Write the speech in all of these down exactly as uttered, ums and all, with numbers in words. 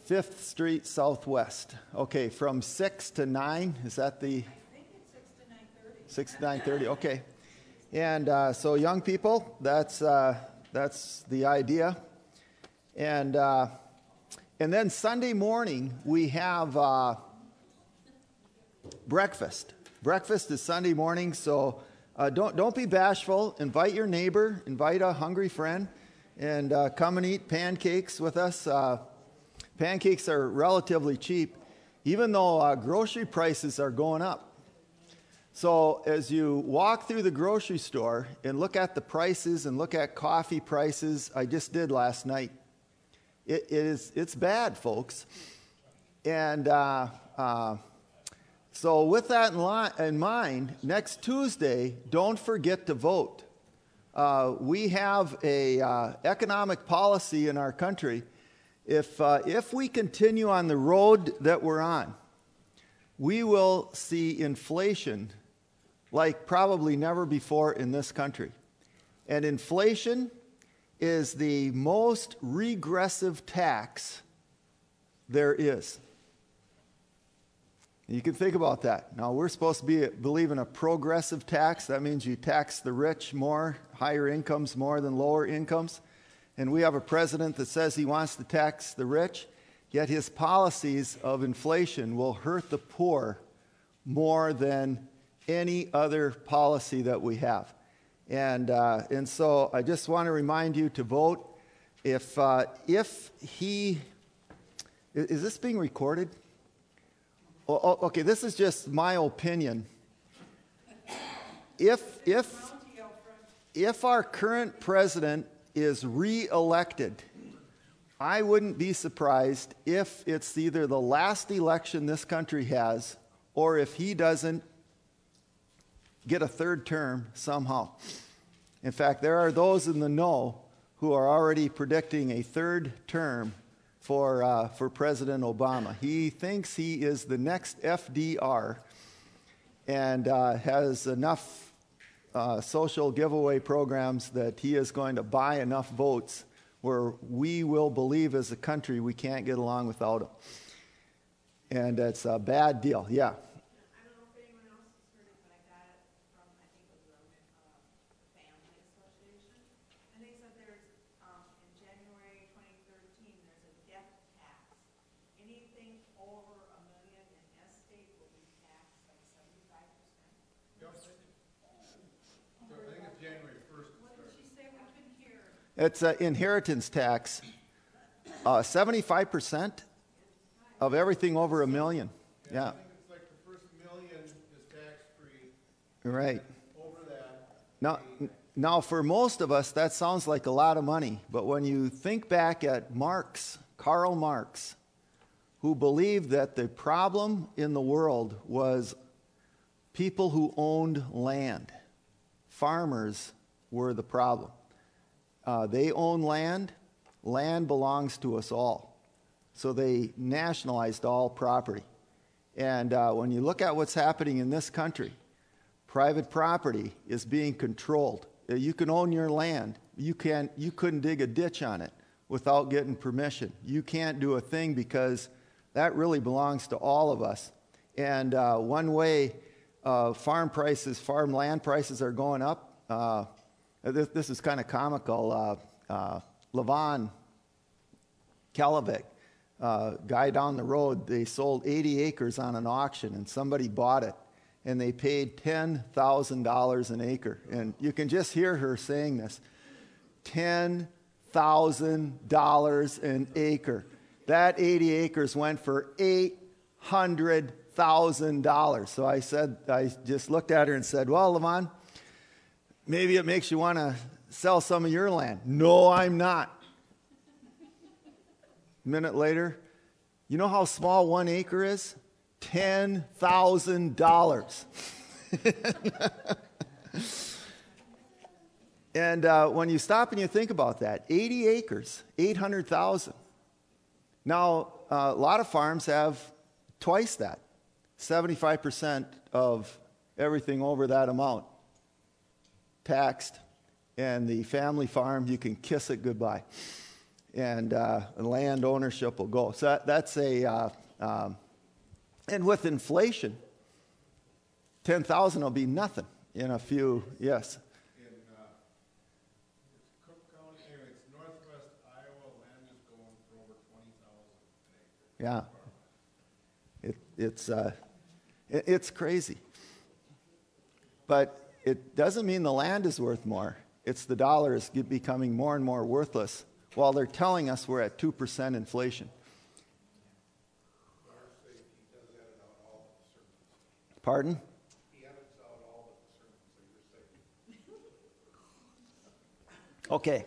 Fifth Street Southwest. Okay, from six to nine, is that the? I think it's six to nine thirty. six to nine thirty, okay. And uh, so young people, that's uh, that's the idea. And uh, and then Sunday morning, we have uh, breakfast. Breakfast is Sunday morning, so uh, don't don't be bashful. Invite your neighbor, invite a hungry friend, and uh, come and eat pancakes with us. Uh, pancakes are relatively cheap, even though uh, grocery prices are going up. So as you walk through the grocery store and look at the prices and look at coffee prices, I just did last night. It, it is it's bad, folks. And uh, uh, so with that in, li- in mind, next Tuesday, don't forget to vote. Uh, we have a uh, economic policy in our country. If uh, if we continue on the road that we're on, we will see inflation like probably never before in this country. And inflation is the most regressive tax there is. You can think about that. Now, we're supposed to be believe in a progressive tax. That means you tax the rich more, higher incomes more than lower incomes. And we have a president that says he wants to tax the rich, yet his policies of inflation will hurt the poor more than any other policy that we have. And uh, and so I just want to remind you to vote. If uh, if he is, is this being recorded? Oh, oh, okay, this is just my opinion. If if if our current president is re-elected, I wouldn't be surprised if it's either the last election this country has, or if he doesn't get a third term somehow. In fact, there are those in the know who are already predicting a third term for uh, for President Obama. He thinks he is the next F D R and uh, has enough uh, social giveaway programs that he is going to buy enough votes where we will believe as a country we can't get along without him. And it's a bad deal, yeah. It's an inheritance tax, uh, seventy-five percent of everything over a million. Yeah. Yeah. I think it's like the first million is tax-free. Right. Over that. Now, now, for most of us, that sounds like a lot of money. But when you think back at Marx, Karl Marx, who believed that the problem in the world was people who owned land, farmers were the problem. Uh, they own land. Land belongs to us all. So they nationalized all property. And uh, when you look at what's happening in this country, private property is being controlled. Uh, You can own your land. You can't. You couldn't dig a ditch on it without getting permission. You can't do a thing because that really belongs to all of us. And uh, one way uh, farm prices, farm land prices are going up. Uh, This, this is kind of comical. Uh, uh, Levon Kalavik, uh, guy down the road, they sold eighty acres on an auction, and somebody bought it, and they paid ten thousand dollars an acre. And you can just hear her saying this, ten thousand dollars an acre. That eighty acres went for eight hundred thousand dollars. So I said, I just looked at her and said, well, Levon, maybe it makes you want to sell some of your land. No, I'm not. A minute later, you know how small one acre is? ten thousand dollars. And uh, when you stop and you think about that, eighty acres, eight hundred thousand. Now, uh, a lot of farms have twice that, seventy-five percent of everything over that amount taxed, and the family farm, you can kiss it goodbye. and uh, land ownership will go. So that, that's a, uh, um, and with inflation, ten thousand will be nothing in a few, yes. In, uh, it's Cook County, anyway, it's northwest Iowa, land is going for over twenty thousand an acre. Yeah. It, it's, uh, it, it's crazy. But it doesn't mean the land is worth more. It's the dollar is becoming more and more worthless while they're telling us we're at two percent inflation. Pardon? Okay.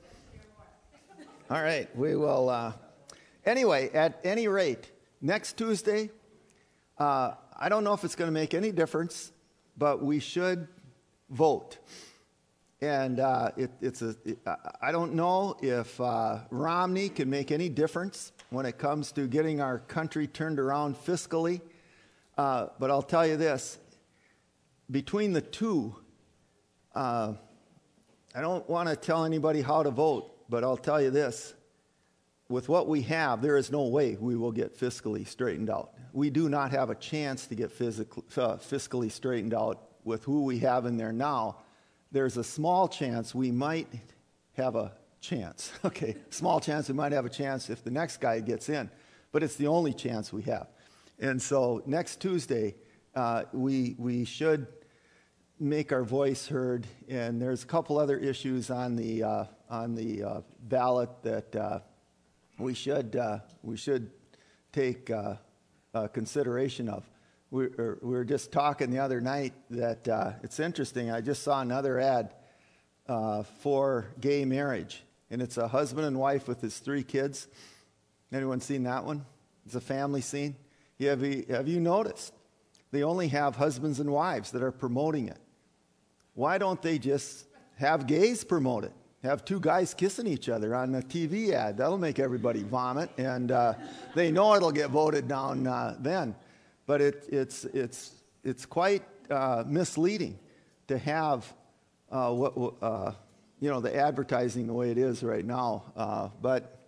All right. We will. Uh, anyway, at any rate, next Tuesday, uh, I don't know if it's going to make any difference, but we should vote. And uh, it, it's a. It, I don't know if uh, Romney can make any difference when it comes to getting our country turned around fiscally. Uh, but I'll tell you this: between the two, uh, I don't want to tell anybody how to vote, but I'll tell you this: with what we have, there is no way we will get fiscally straightened out. We do not have a chance to get physical, uh, fiscally straightened out with who we have in there now. There's a small chance we might have a chance. Okay, small chance we might have a chance if the next guy gets in, but it's the only chance we have. And so next Tuesday, uh, we we should make our voice heard. And there's a couple other issues on the uh, on the uh, ballot that uh, we should uh, we should take uh, uh, consideration of. We were, we were just talking the other night that uh, it's interesting. I just saw another ad uh, for gay marriage, and it's a husband and wife with his three kids. Anyone seen that one? It's a family scene. Yeah, have you, have you noticed? They only have husbands and wives that are promoting it. Why don't they just have gays promote it? Have two guys kissing each other on a T V ad. That'll make everybody vomit, and uh, they know it'll get voted down uh, then. But it, it's it's it's quite uh, misleading to have uh, what uh, you know the advertising the way it is right now. Uh, but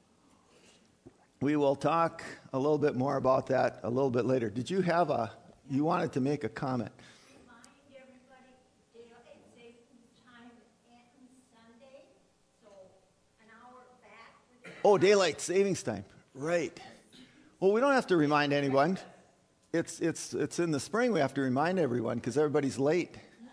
we will talk a little bit more about that a little bit later. Did you have a? You wanted to make a comment. Remind everybody, daylight savings time ends Sunday, so an hour back. Oh, daylight savings time. Right. Well, we don't have to remind anyone. It's it's it's in the spring we have to remind everyone because everybody's late.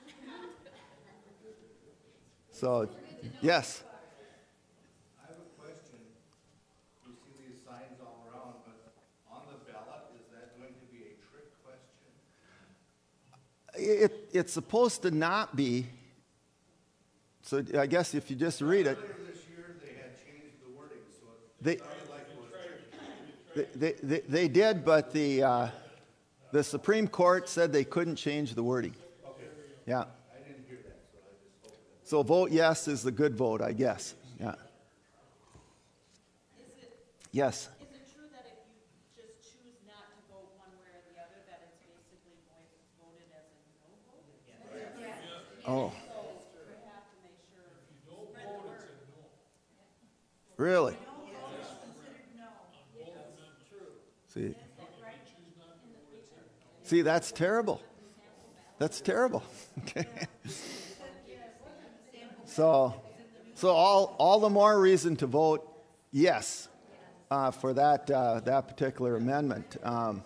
So, yes. I have a question. You see these signs all around, but on the ballot, is that going to be a trick question? It it's supposed to not be. So I guess if you just read it, Earlier this year, they had changed the wording, so it they sounded like it was tricky. they they, they did, but the uh, the Supreme Court said they couldn't change the wording. Okay, Yeah. I didn't hear that, so I just hope that. So vote yes is the good vote, I guess. Yeah. Is it, Yes. is it true that if you just choose not to vote one way or the other, that it's basically vo- voted as a no vote? Yes. Oh, So you have to make sure. Spread the word. really? See. See, that's terrible. That's terrible. Okay. So, so all all the more reason to vote yes uh, for that uh, that particular amendment. Um,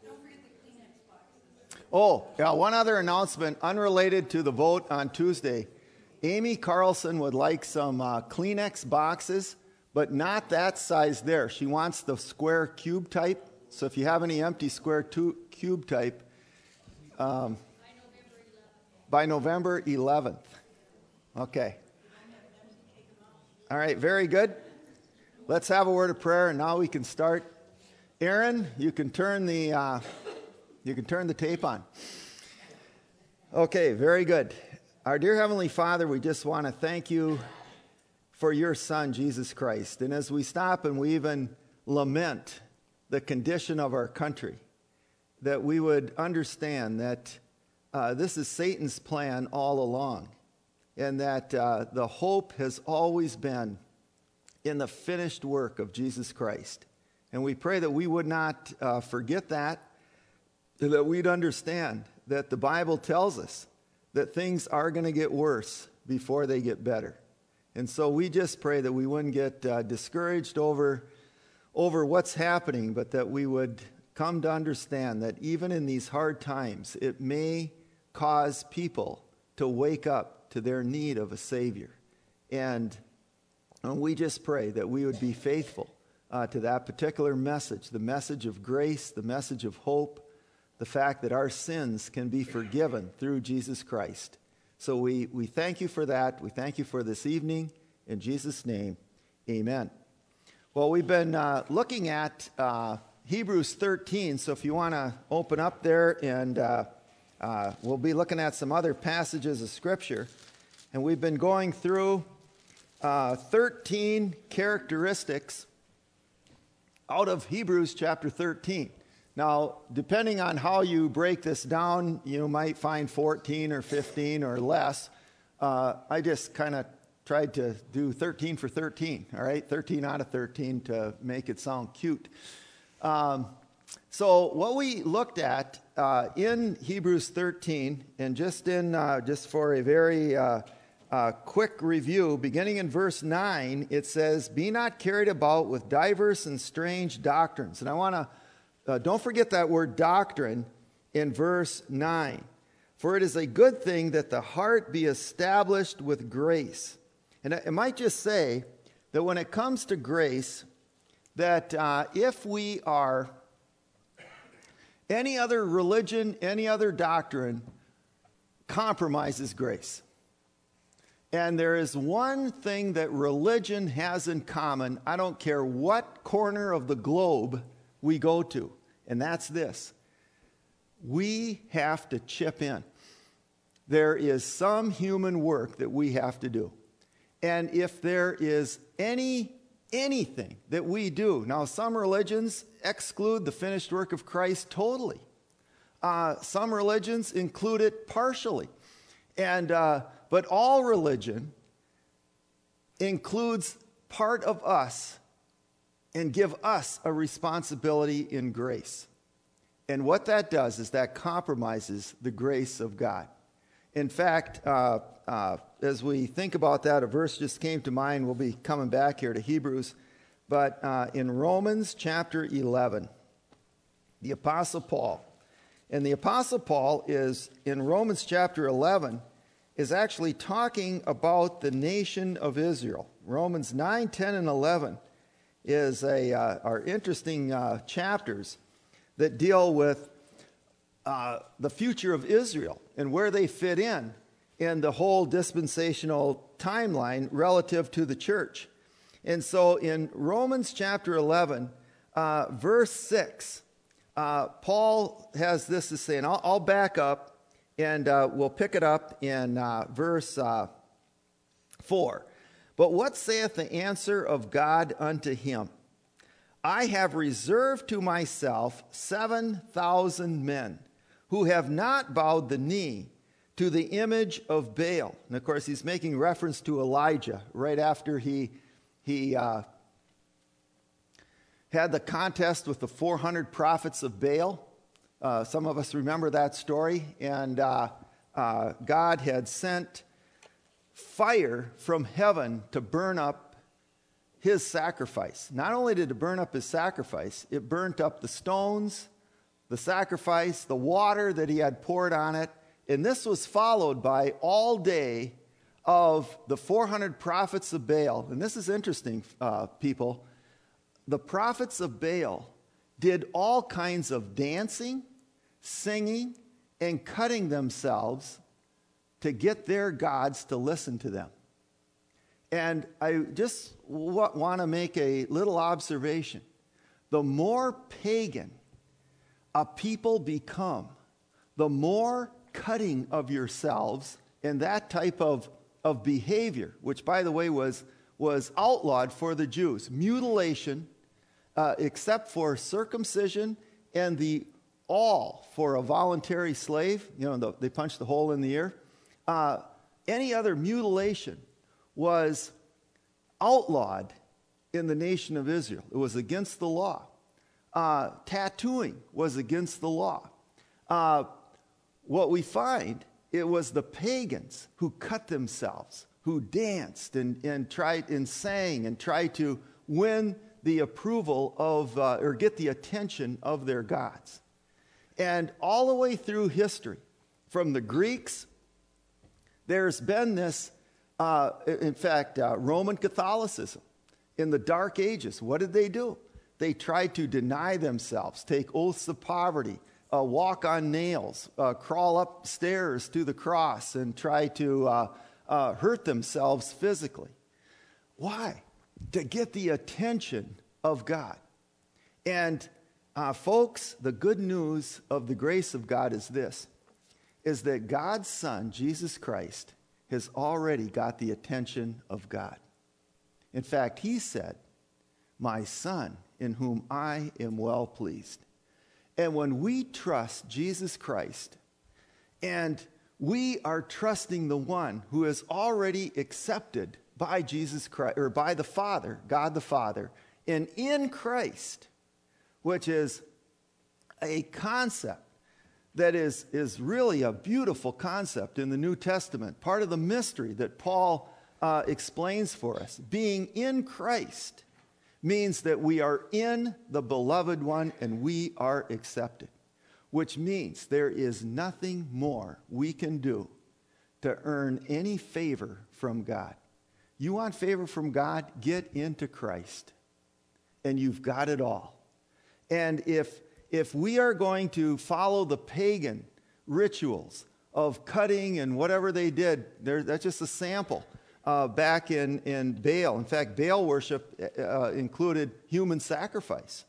oh, yeah. One other announcement unrelated to the vote on Tuesday. Amy Carlson would like some uh, Kleenex boxes, but not that size there. She wants the square cube type. So if you have any empty square tu- cube type, um, by November eleventh. Okay. All right, very good. Let's have a word of prayer, and now we can start. Aaron, you can turn the uh, you can turn the tape on. Okay, very good. Our dear Heavenly Father, we just want to thank you for your Son, Jesus Christ. And as we stop and we even lament the condition of our country, that we would understand that uh, this is Satan's plan all along, and that uh, the hope has always been in the finished work of Jesus Christ. And we pray that we would not uh, forget that, that we'd understand that the Bible tells us that things are going to get worse before they get better. And so we just pray that we wouldn't get uh, discouraged over, over what's happening, but that we would come to understand that even in these hard times, it may cause people to wake up to their need of a Savior. And, and we just pray that we would be faithful uh, to that particular message, the message of grace, the message of hope, the fact that our sins can be forgiven through Jesus Christ. So we, we thank you for that. We thank you for this evening. In Jesus' name, amen. Well, we've been uh, looking at uh, Hebrews thirteen, so if you want to open up there, and uh, uh, we'll be looking at some other passages of Scripture. And we've been going through uh, thirteen characteristics out of Hebrews chapter thirteen. Now, depending on how you break this down, you might find fourteen or fifteen or less. Uh, I just kind of tried to do thirteen for thirteen, all right? thirteen out of thirteen to make it sound cute. Um, so what we looked at uh, in Hebrews thirteen, and just in uh, just for a very uh, uh, quick review, beginning in verse nine, it says, "Be not carried about with diverse and strange doctrines." And I want to Uh, don't forget that word doctrine in verse nine. "For it is a good thing that the heart be established with grace." And I, I might just say that when it comes to grace, that uh, if we are any other religion, any other doctrine, compromises grace. And there is one thing that religion has in common, I don't care what corner of the globe we go to, and that's this: we have to chip in. There is some human work that we have to do. And if there is any anything that we do, now some religions exclude the finished work of Christ totally. Uh, some religions include it partially. And uh, but all religion includes part of us and give us a responsibility in grace. And what that does is that compromises the grace of God. In fact, uh, uh, as we think about that, a verse just came to mind. We'll be coming back here to Hebrews. But uh, in Romans chapter eleven, the Apostle Paul, and the Apostle Paul is, in Romans chapter eleven, is actually talking about the nation of Israel. Romans nine, ten, and eleven is a uh, are interesting uh, chapters that deal with uh, the future of Israel and where they fit in in the whole dispensational timeline relative to the church. And so in Romans chapter eleven, uh, verse six, uh, Paul has this to say, and I'll, I'll back up, and uh, we'll pick it up in uh, verse uh, four. "But what saith the answer of God unto him? I have reserved to myself seven thousand men who have not bowed the knee to the image of Baal." And of course, he's making reference to Elijah right after he, he uh, had the contest with the four hundred prophets of Baal. Uh, some of us remember that story. And uh, uh, God had sent fire from heaven to burn up his sacrifice. Not only did it burn up his sacrifice, it burnt up the stones, the sacrifice, the water that he had poured on it. And this was followed by all day of the four hundred prophets of Baal. And this is interesting, uh, people. The prophets of Baal did all kinds of dancing, singing, and cutting themselves to get their gods to listen to them. And I just w- want to make a little observation. The more pagan a people become, the more cutting of yourselves and that type of, of behavior, which, by the way, was, was outlawed for the Jews. Mutilation, uh, except for circumcision and the awl for a voluntary slave. You know, the, they punch the hole in the ear. Uh, any other mutilation was outlawed in the nation of Israel. It was against the law. Uh, tattooing was against the law. Uh, what we find, it was the pagans who cut themselves, who danced and, and tried and sang and tried to win the approval of, uh, or get the attention of their gods. And all the way through history, from the Greeks, there's been this, uh, in fact, uh, Roman Catholicism. In the Dark Ages, what did they do? They tried to deny themselves, take oaths of poverty, uh, walk on nails, uh, crawl upstairs to the cross, and try to uh, uh, hurt themselves physically. Why? To get the attention of God. And uh, folks, the good news of the grace of God is this, is that God's Son, Jesus Christ, has already got the attention of God. In fact, he said, "My Son, in whom I am well pleased." And when we trust Jesus Christ, and we are trusting the one who is already accepted by Jesus Christ, or by the Father, God the Father, and in Christ, which is a concept that is, is really a beautiful concept in the New Testament, part of the mystery that Paul Uh, explains for us. Being in Christ means that we are in the beloved one and we are accepted, which means there is nothing more we can do to earn any favor from God. You want favor from God? Get into Christ, and you've got it all. And if if we are going to follow the pagan rituals of cutting and whatever they did, there, that's just a sample. Uh, back in, in Baal. In fact, Baal worship uh, included human sacrifice,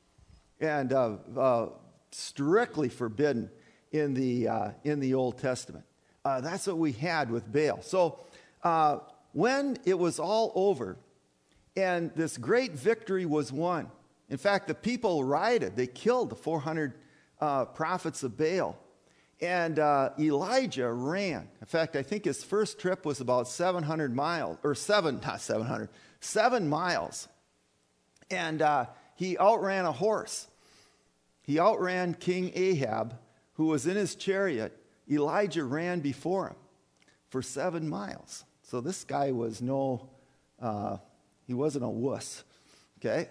and uh, uh, strictly forbidden in the, uh, in the Old Testament. Uh, that's what we had with Baal. So uh, when it was all over and this great victory was won, in fact, the people rioted. They killed the four hundred uh, prophets of Baal. And uh, Elijah ran. In fact, I think his first trip was about seven hundred miles, or seven, not seven hundred, seven miles. And uh, he outran a horse. He outran King Ahab, who was in his chariot. Elijah ran before him for seven miles. So this guy was no, uh, he wasn't a wuss, okay?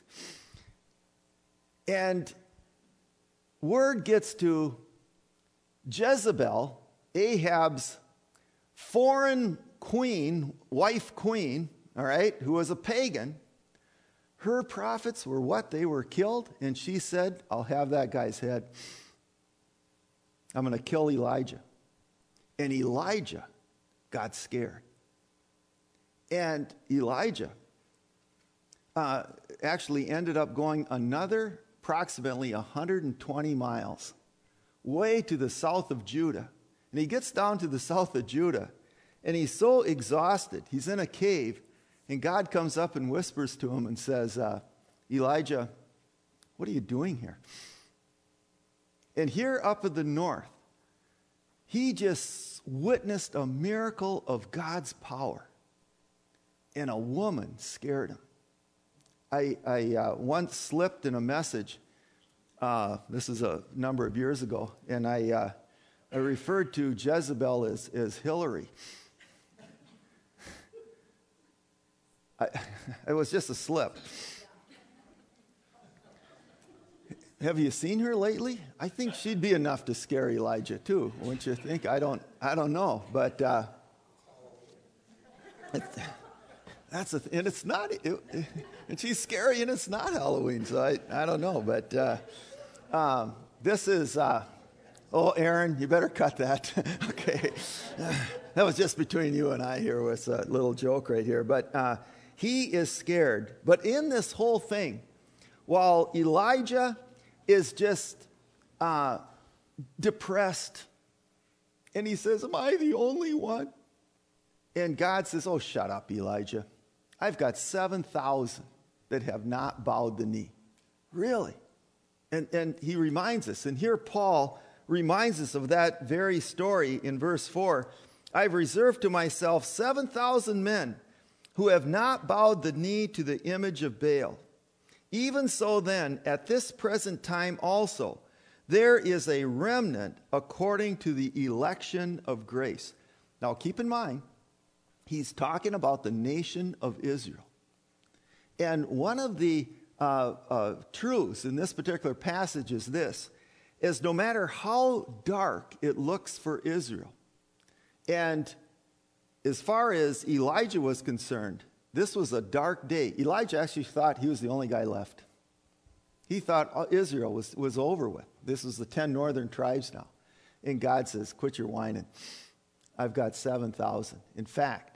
And word gets to Jezebel, Ahab's foreign queen, wife queen, all right, who was a pagan. Her prophets were what? They were killed, and she said, "I'll have that guy's head. I'm going to kill Elijah." And Elijah got scared. And Elijah uh, actually ended up going another approximately one hundred twenty miles way to the south of Judah. And he gets down to the south of Judah, and he's so exhausted. He's in a cave, and God comes up and whispers to him and says, uh, "Elijah, what are you doing here?" And here up in the north, he just witnessed a miracle of God's power, and a woman scared him. I, I uh, once slipped in a message. Uh, this is a number of years ago, and I, uh, I referred to Jezebel as, as Hillary. I, it was just a slip. Have you seen her lately? I think she'd be enough to scare Elijah too, wouldn't you think? I don't, I don't know, but uh, it, that's a, th- and it's not, it, it, and she's scary, and it's not Halloween, so I, I don't know, but. Uh, Um, this is, uh, oh, Aaron, you better cut that. Okay. That was just between you and I here with a little joke right here. But uh, he is scared. But in this whole thing, while Elijah is just uh, depressed, and he says, "Am I the only one?" And God says, "Oh, shut up, Elijah. I've got seven thousand that have not bowed the knee." Really? And, and he reminds us, and here Paul reminds us of that very story in verse four. "I've reserved to myself seven thousand men who have not bowed the knee to the image of Baal. Even so then, at this present time also, there is a remnant according to the election of grace. Now keep in mind, he's talking about the nation of Israel. And one of the uh, uh, truths in this particular passage is this, is no matter how dark it looks for Israel, and as far as Elijah was concerned, this was a dark day. Elijah actually thought he was the only guy left. He thought Israel was, was over with. This was the ten northern tribes now. And God says, quit your whining. I've got seven thousand. In fact,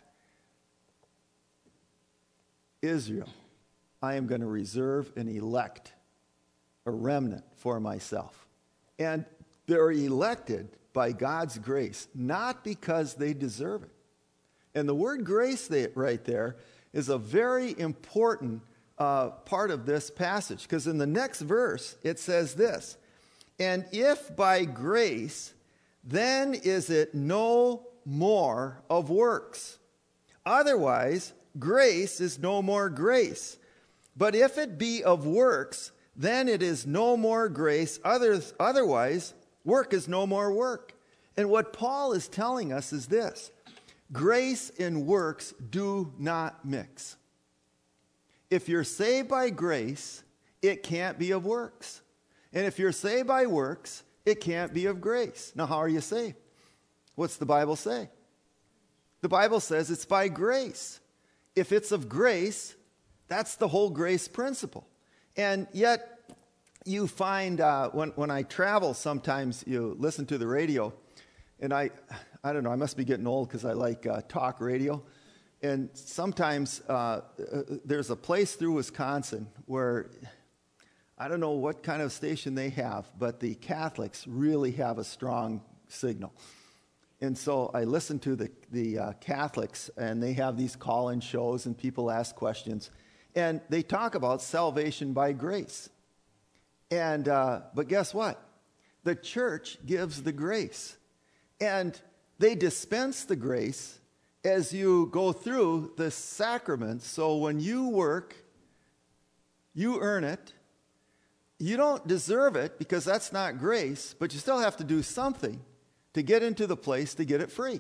Israel, I am going to reserve and elect a remnant for myself. And they're elected by God's grace, not because they deserve it. And the word grace right there is a very important uh, part of this passage, because in the next verse it says this, and if by grace, then is it no more of works. Otherwise, grace is no more grace. But if it be of works, then it is no more grace. Others, otherwise, work is no more work. And what Paul is telling us is this. Grace and works do not mix. If you're saved by grace, it can't be of works. And if you're saved by works, it can't be of grace. Now, how are you saved? What's the Bible say? The Bible says it's by grace. If it's of grace, that's the whole grace principle. And yet, you find uh, when, when I travel, sometimes you listen to the radio, and I, I don't know, I must be getting old because I like uh, talk radio. And sometimes uh, there's a place through Wisconsin where, I don't know what kind of station they have, but the Catholics really have a strong signal. And so I listen to the, the uh, Catholics, and they have these call-in shows, and people ask questions. And they talk about salvation by grace. And uh, but guess what? The church gives the grace. And they dispense the grace as you go through the sacraments. So when you work, you earn it. You don't deserve it because that's not grace, but you still have to do something to get into the place to get it free.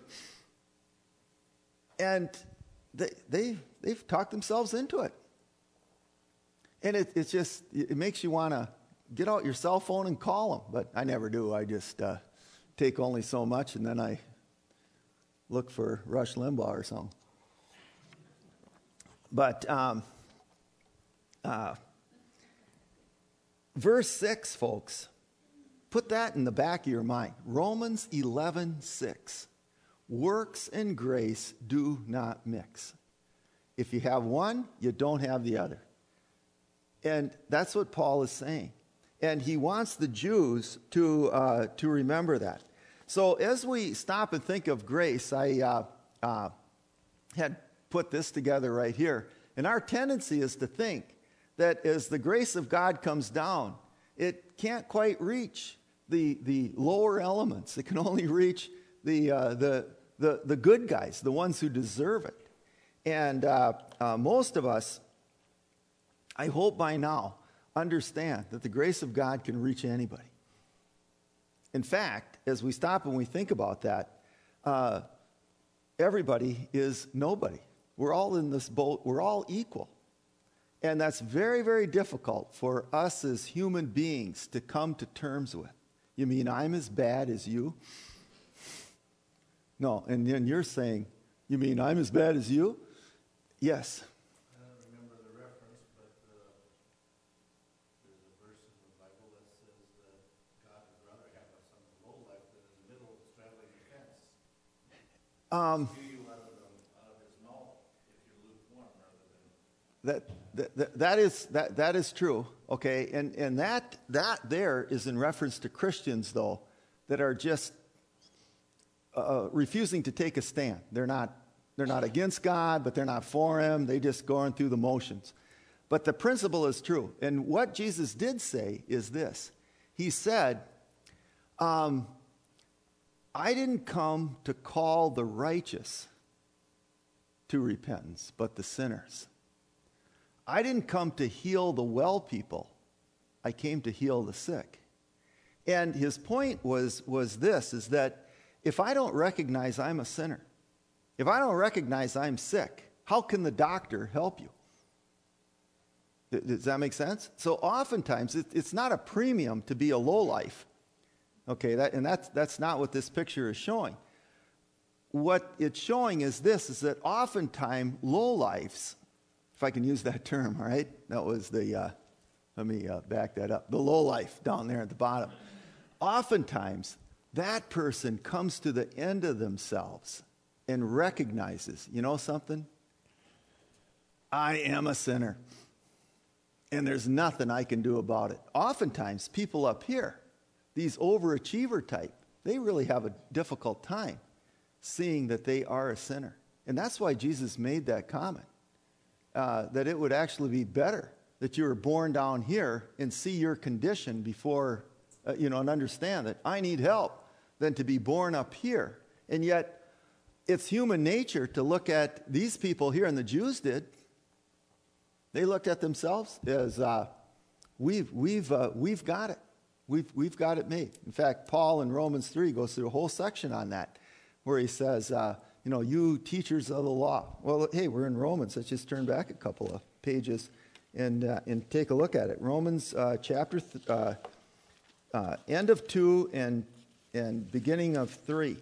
And they, they, they've talked themselves into it. And it, it's just, it makes you want to get out your cell phone and call them. But I never do. I just uh, take only so much, and then I look for Rush Limbaugh or something. But um, uh, verse six, folks, put that in the back of your mind. Romans eleven six. Works and grace do not mix. If you have one, you don't have the other. And that's what Paul is saying. And he wants the Jews to uh, to remember that. So as we stop and think of grace, I uh, uh, had put this together right here. And our tendency is to think that as the grace of God comes down, it can't quite reach the the lower elements. It can only reach the uh, the the the good guys, the ones who deserve it. And uh, uh, most of us, I hope by now, understand that the grace of God can reach anybody. In fact, as we stop and we think about that, uh, everybody is nobody. We're all in this boat. We're all equal. And that's very, very difficult for us as human beings to come to terms with. You mean I'm as bad as you? No, and then you're saying, you mean I'm as bad as you? Yes. I don't remember the reference, but uh, there's a verse in the Bible that says that God would rather have us on the low life than in the middle of straddling the fence. Um, Spew you out of, the, out of his mouth if you're lukewarm rather than... that, that, that, that, is, that, that is true, okay? And, and that, that there is in reference to Christians, though, that are just uh, refusing to take a stand. They're not They're not against God, but they're not for him. They just going through the motions. But the principle is true. And what Jesus did say is this. He said, um, I didn't come to call the righteous, to repentance, but the sinners. I didn't come to heal the well people. I came to heal the sick. And his point was, was this, is that if I don't recognize I'm a sinner, if I don't recognize I'm sick, how can the doctor help you? Does that make sense? So oftentimes, it, it's not a premium to be a lowlife. Okay, that, and that's, that's not what this picture is showing. What it's showing is this, is that oftentimes lowlifes, if I can use that term, all right? That was the, uh, let me uh, back that up, the lowlife down there at the bottom. Oftentimes, that person comes to the end of themselves and recognizes, you know something? I am a sinner. And there's nothing I can do about it. Oftentimes, people up here, these overachiever type, they really have a difficult time seeing that they are a sinner. And that's why Jesus made that comment, uh, that it would actually be better that you were born down here and see your condition before, uh, you know, and understand that I need help, than to be born up here. And yet, it's human nature to look at these people here, and the Jews did. They looked at themselves as, uh, we've, we've, uh, we've got it. We've, we've got it made. In fact, Paul in Romans three goes through a whole section on that, where he says, uh, you know, you teachers of the law. Well, hey, we're in Romans. Let's just turn back a couple of pages and, uh, and take a look at it. Romans uh, chapter, th- uh, uh, end of two and, and beginning of three.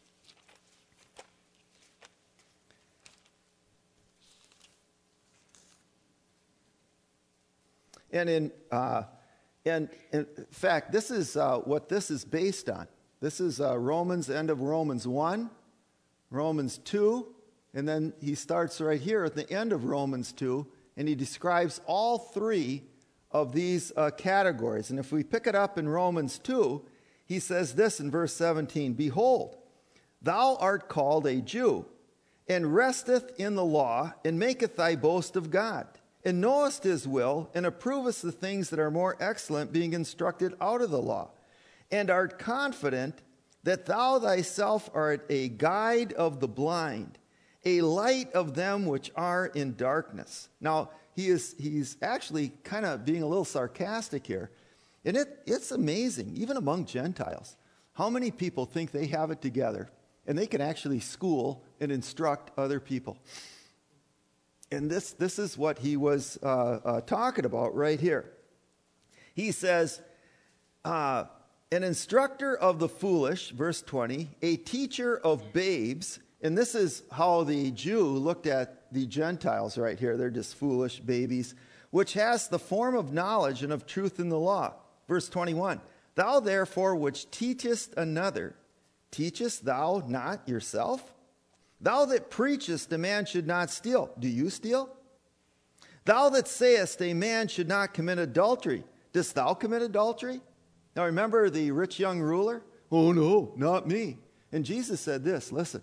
And in, uh, and in fact, this is uh, what this is based on. This is uh, Romans, end of Romans one, Romans two, and then he starts right here at the end of Romans two, and he describes all three of these uh, categories. And if we pick it up in Romans two, he says this in verse seventeen, Behold, thou art called a Jew, and resteth in the law, and maketh thy boast of God, and knowest his will, and approvest the things that are more excellent, being instructed out of the law, and art confident that thou thyself art a guide of the blind, a light of them which are in darkness. Now, he is he's actually kind of being a little sarcastic here. And it, it's amazing, even among Gentiles, how many people think they have it together, and they can actually school and instruct other people. And this, this is what he was uh, uh, talking about right here. He says, uh, an instructor of the foolish, verse twenty, a teacher of babes, and this is how the Jew looked at the Gentiles right here. They're just foolish babies, which has the form of knowledge and of truth in the law. Verse twenty-one, thou therefore which teachest another, teachest thou not yourself? Thou that preachest a man should not steal, do you steal? Thou that sayest a man should not commit adultery, dost thou commit adultery? Now remember the rich young ruler? Oh no, not me. And Jesus said this, listen,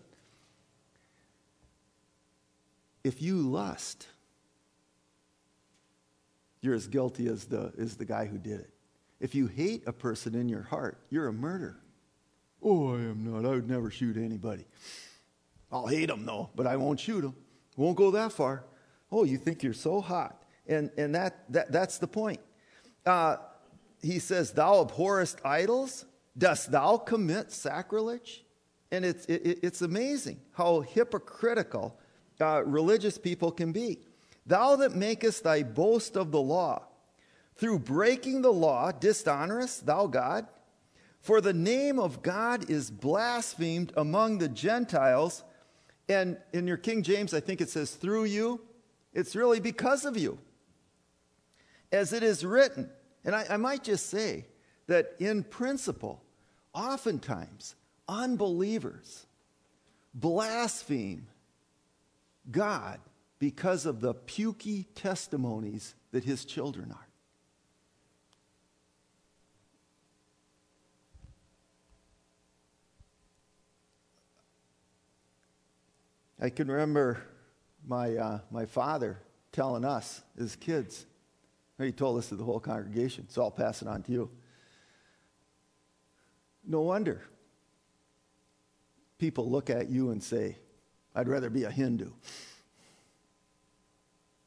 if you lust, you're as guilty as the, as the guy who did it. If you hate a person in your heart, you're a murderer. Oh, I am not. I would never shoot anybody. I'll hate them, though, but I won't shoot them. Won't go that far. Oh, you think you're so hot. And and that, that that's the point. Uh, he says, thou abhorrest idols? Dost thou commit sacrilege? And it's, it, it's amazing how hypocritical uh, religious people can be. Thou that makest thy boast of the law, through breaking the law dishonorest thou God? For the name of God is blasphemed among the Gentiles. And in your King James, I think it says through you. It's really because of you. As it is written, and I, I might just say that in principle, oftentimes unbelievers blaspheme God because of the pukey testimonies that his children are. I can remember my uh, my father telling us as kids, he told us to the whole congregation, so I'll pass it on to you. No wonder people look at you and say, I'd rather be a Hindu.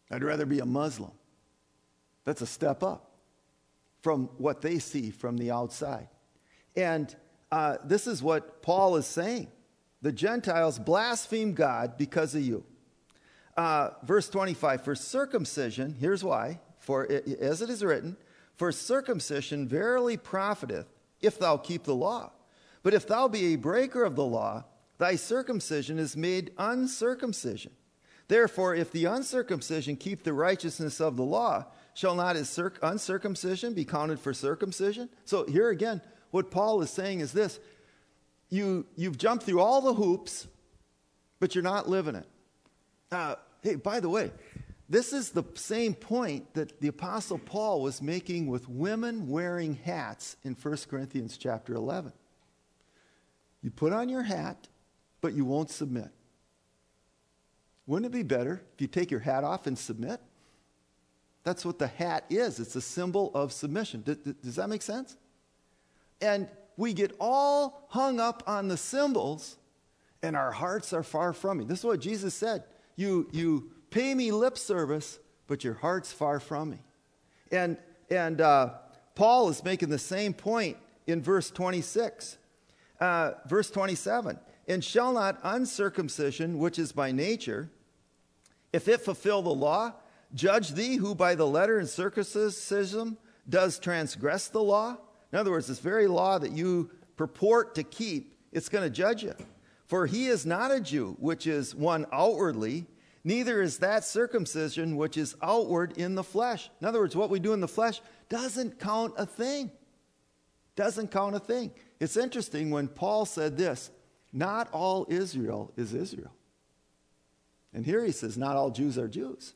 I'd rather be a Muslim. That's a step up from what they see from the outside. And uh, this is what Paul is saying. The Gentiles blaspheme God because of you. Uh, verse twenty-five, for circumcision, here's why, for it, as it is written, for circumcision verily profiteth, if thou keep the law. But if thou be a breaker of the law, thy circumcision is made uncircumcision. Therefore, if the uncircumcision keep the righteousness of the law, shall not his circ- uncircumcision be counted for circumcision? So here again, what Paul is saying is this. You, you've jumped through all the hoops, but you're not living it. Uh, hey, by the way, this is the same point that the Apostle Paul was making with women wearing hats in First Corinthians chapter eleven. You put on your hat, but you won't submit. Wouldn't it be better if you take your hat off and submit? That's what the hat is. It's a symbol of submission. Does, does that make sense? And we get all hung up on the symbols, and our hearts are far from me. This is what Jesus said. You, you pay me lip service, but your heart's far from me. And, and uh, Paul is making the same point in verse twenty-six. Uh, verse twenty-seven. And shall not uncircumcision, which is by nature, if it fulfill the law, judge thee who by the letter and circumcision does transgress the law? In other words, this very law that you purport to keep, it's going to judge you. For he is not a Jew, which is one outwardly, neither is that circumcision which is outward in the flesh. In other words, what we do in the flesh doesn't count a thing. Doesn't count a thing. It's interesting when Paul said this, not all Israel is Israel. And here he says, not all Jews are Jews.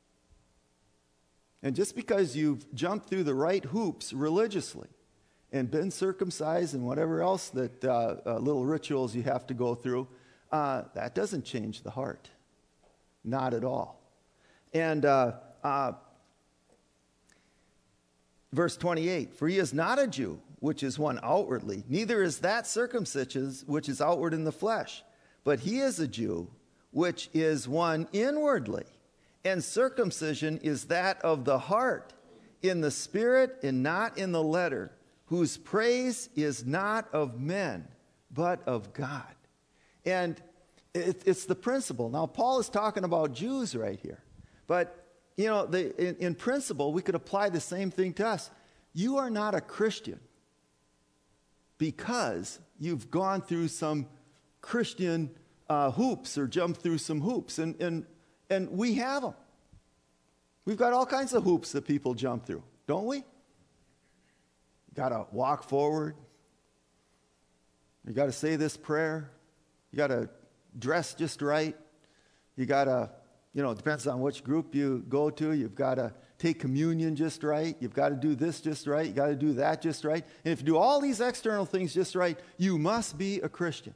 And just because you've jumped through the right hoops religiously and been circumcised and whatever else that uh, uh, little rituals you have to go through, uh, that doesn't change the heart. Not at all. And uh, uh, verse twenty-eight, for he is not a Jew, which is one outwardly, neither is that circumcision which is outward in the flesh, but he is a Jew, which is one inwardly. And circumcision is that of the heart, in the spirit and not in the letter, whose praise is not of men, but of God. And it, it's the principle. Now, Paul is talking about Jews right here. But, you know, the, in, in principle, we could apply the same thing to us. You are not a Christian because you've gone through some Christian uh, hoops or jumped through some hoops. And, and, and we have them. We've got all kinds of hoops that people jump through, don't we? You got to walk forward. You got to say this prayer. You got to dress just right. You got to, you know, it depends on which group you go to. You've got to take communion just right. You've got to do this just right. You got to do that just right. And if you do all these external things just right, you must be a Christian.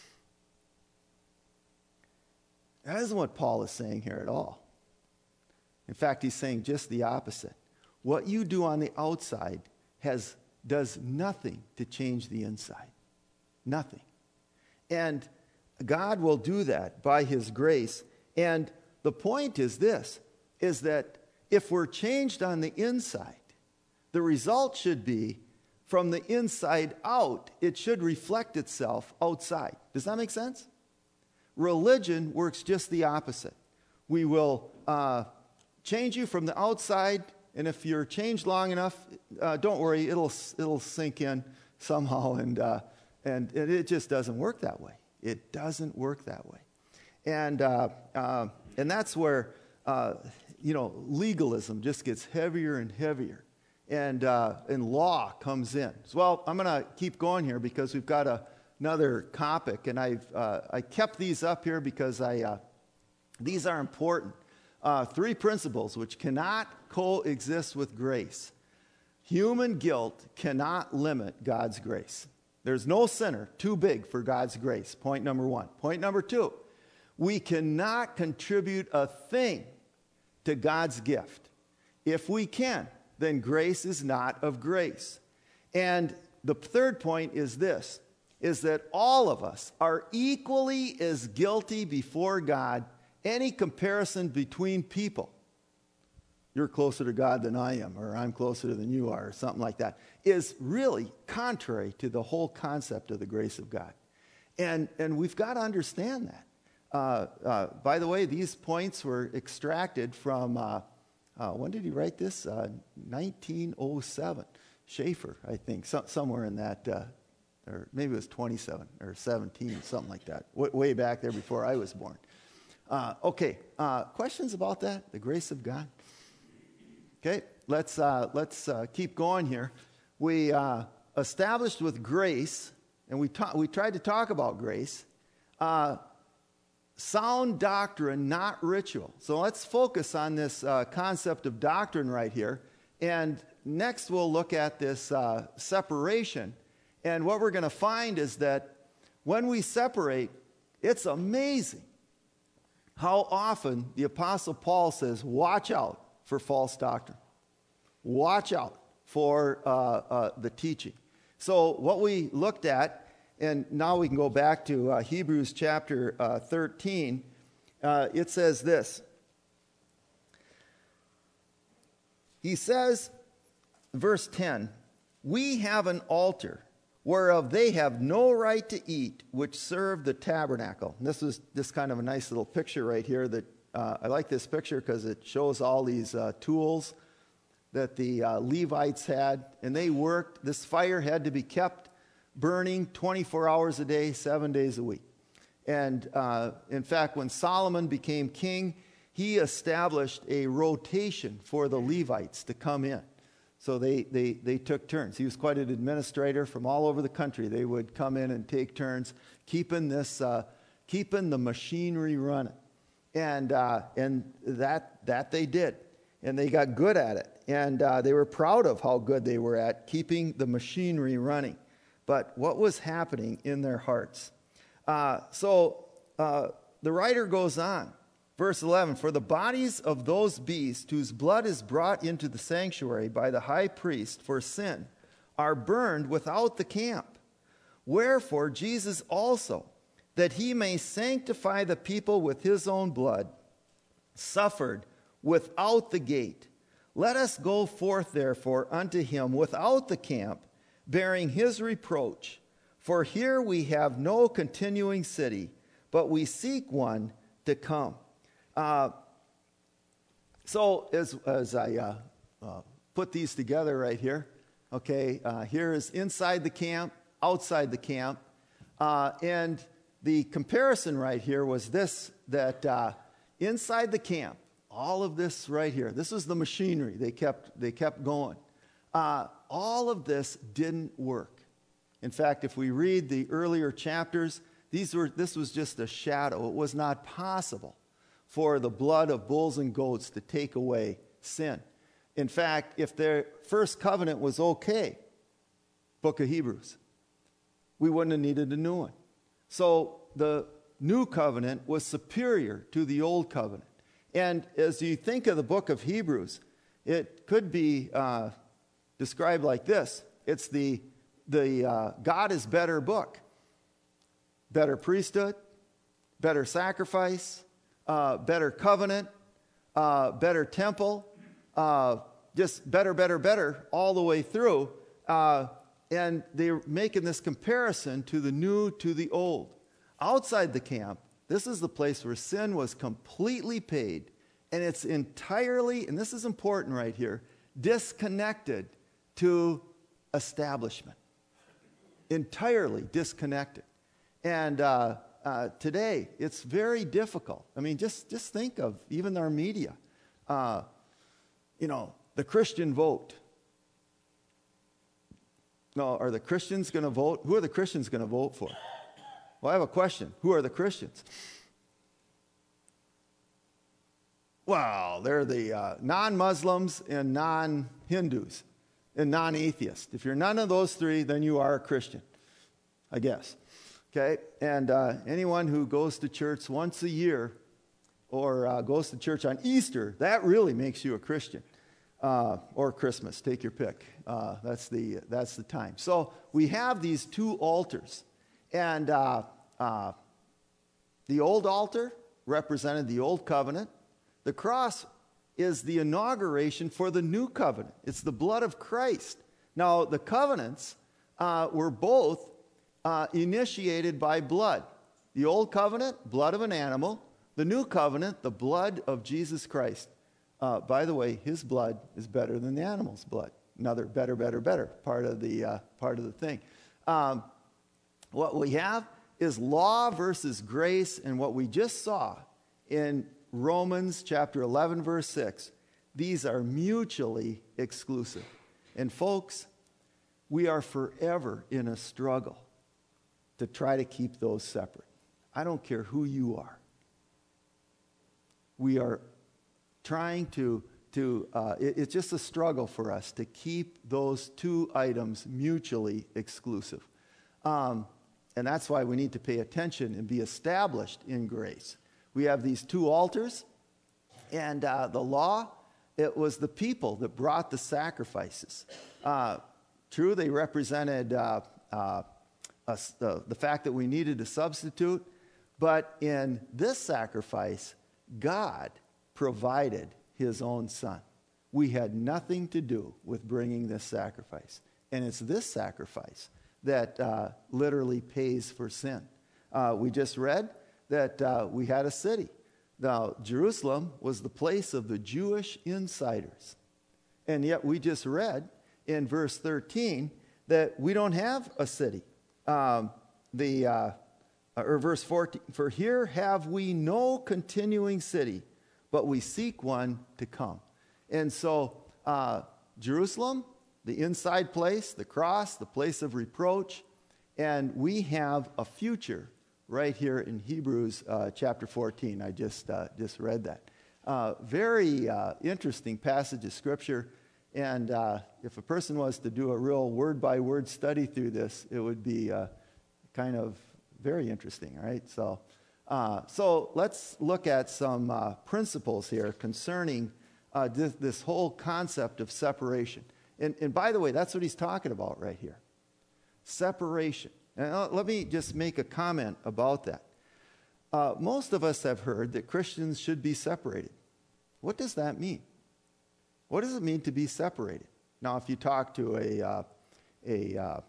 That isn't what Paul is saying here at all. In fact, he's saying just the opposite. What you do on the outside has does nothing to change the inside. Nothing. And God will do that by his grace. And the point is this, is that if we're changed on the inside, the result should be from the inside out, it should reflect itself outside. Does that make sense? Religion works just the opposite. We will uh, change you from the outside, and if you're changed long enough, uh, don't worry, it'll it'll sink in somehow, and uh, and it just doesn't work that way. It doesn't work that way, and uh, uh, and that's where uh, you know legalism just gets heavier and heavier, and uh, and law comes in. So, well, I'm going to keep going here because we've got a, another topic, and I've uh, I kept these up here because I uh, these are important. Uh, three principles which cannot coexist with grace. Human guilt cannot limit God's grace. There's no sinner too big for God's grace. Point number one. Point number two, we cannot contribute a thing to God's gift. If we can, then grace is not of grace. And the third point is this, is that all of us are equally as guilty before God. Any comparison between people you're closer to God than I am, or I'm closer than you are, or something like that, is really contrary to the whole concept of the grace of God. And, and we've got to understand that. Uh, uh, by the way, these points were extracted from, uh, uh, when did he write this? Uh, nineteen oh seven. Schaeffer, I think, so, somewhere in that, uh, or maybe it was twenty-seven or seventeen, something like that, w- way back there before I was born. Uh, okay, uh, questions about that, the grace of God? Okay, let's, uh, let's uh, keep going here. We uh, established with grace, and we, ta- we tried to talk about grace, uh, sound doctrine, not ritual. So let's focus on this uh, concept of doctrine right here. And next we'll look at this uh, separation. And what we're going to find is that when we separate, it's amazing how often the Apostle Paul says, watch out for false doctrine. Watch out for uh, uh, the teaching. So what we looked at, and now we can go back to uh, Hebrews chapter uh, thirteen. Uh, it says this. He says, verse ten, we have an altar whereof they have no right to eat, which serve the tabernacle. And this is this kind of a nice little picture right here. That uh, I like this picture because it shows all these uh, tools that the uh, Levites had, and they worked. This fire had to be kept burning twenty-four hours a day, seven days a week. And uh, in fact, when Solomon became king, he established a rotation for the Levites to come in. So they, they, they took turns. He was quite an administrator from all over the country. They would come in and take turns, keeping this, uh, keeping the machinery running. And, uh, and that, that they did. And they got good at it. And uh, they were proud of how good they were at keeping the machinery running. But what was happening in their hearts? Uh, so uh, the writer goes on. Verse eleven, for the bodies of those beasts whose blood is brought into the sanctuary by the high priest for sin are burned without the camp. Wherefore Jesus also, that he may sanctify the people with his own blood, suffered without the gate. Let us go forth therefore unto him without the camp, bearing his reproach. For here we have no continuing city, but we seek one to come. Uh, so as, as I uh, uh, put these together right here, okay, uh, here is inside the camp, outside the camp. Uh, and the comparison right here was this, that uh, inside the camp, all of this right here, this is the machinery. They kept, they kept going. Uh, all of this didn't work. In fact, if we read the earlier chapters, these were, this was just a shadow. It was not possible for the blood of bulls and goats to take away sin. In fact, if their first covenant was okay, book of Hebrews, we wouldn't have needed a new one. So the new covenant was superior to the old covenant. And as you think of the book of Hebrews, it could be uh, described like this. It's the, the uh, God is better book. Better priesthood, better sacrifice, uh, better covenant, uh, better temple, uh, just better, better, better all the way through. Uh, and they're making this comparison to the new to the old. Outside the camp, this is the place where sin was completely paid, and it's entirely, and this is important right here, disconnected to establishment. Entirely disconnected. And uh, uh, today, it's very difficult. I mean, just, just think of even our media. Uh, you know, the Christian vote. No, are the Christians going to vote? Who are the Christians going to vote for? Well, I have a question. Who are the Christians? Well, they're the uh, non-Muslims and non-Hindus and non-atheists. If you're none of those three, then you are a Christian, I guess. Okay? And uh, anyone who goes to church once a year or uh, goes to church on Easter, that really makes you a Christian. Uh, or Christmas, take your pick. Uh, that's the that's the time. So we have these two altars. And uh, uh, the old altar represented the old covenant. The cross is the inauguration for the new covenant. It's the blood of Christ. Now, the covenants uh, were both uh, initiated by blood. The old covenant, blood of an animal. The new covenant, the blood of Jesus Christ. Uh, by the way, his blood is better than the animal's blood. Another better, better, better part of the uh, part of the thing. Um, what we have is law versus grace, and what we just saw in Romans chapter eleven, verse six, these are mutually exclusive. And folks, we are forever in a struggle to try to keep those separate. I don't care who you are. We are trying to, to uh, it, it's just a struggle for us to keep those two items mutually exclusive. Um, and that's why we need to pay attention and be established in grace. We have these two altars, and uh, the law, it was the people that brought the sacrifices. Uh, true, they represented uh, uh, us, uh, the fact that we needed a substitute, but in this sacrifice, God provided his own son. We had nothing to do with bringing this sacrifice. And it's this sacrifice that uh, literally pays for sin. Uh, we just read that uh, we had a city. Now, Jerusalem was the place of the Jewish insiders. And yet we just read in verse thirteen that we don't have a city. Um, the uh, or verse fourteen, for here have we no continuing city, but we seek one to come. And so uh, Jerusalem, the inside place, the cross, the place of reproach, and we have a future right here in Hebrews uh, chapter fourteen. I just uh, just read that. Uh, very uh, interesting passage of Scripture. And uh, if a person was to do a real word-by-word study through this, it would be uh, kind of very interesting, right? So, uh, so let's look at some uh, principles here concerning uh, this, this whole concept of separation. And, and by the way, that's what he's talking about right here. Separation. And uh, let me just make a comment about that. Uh, most of us have heard that Christians should be separated. What does that mean? What does it mean to be separated? Now, if you talk to a, uh, a uh,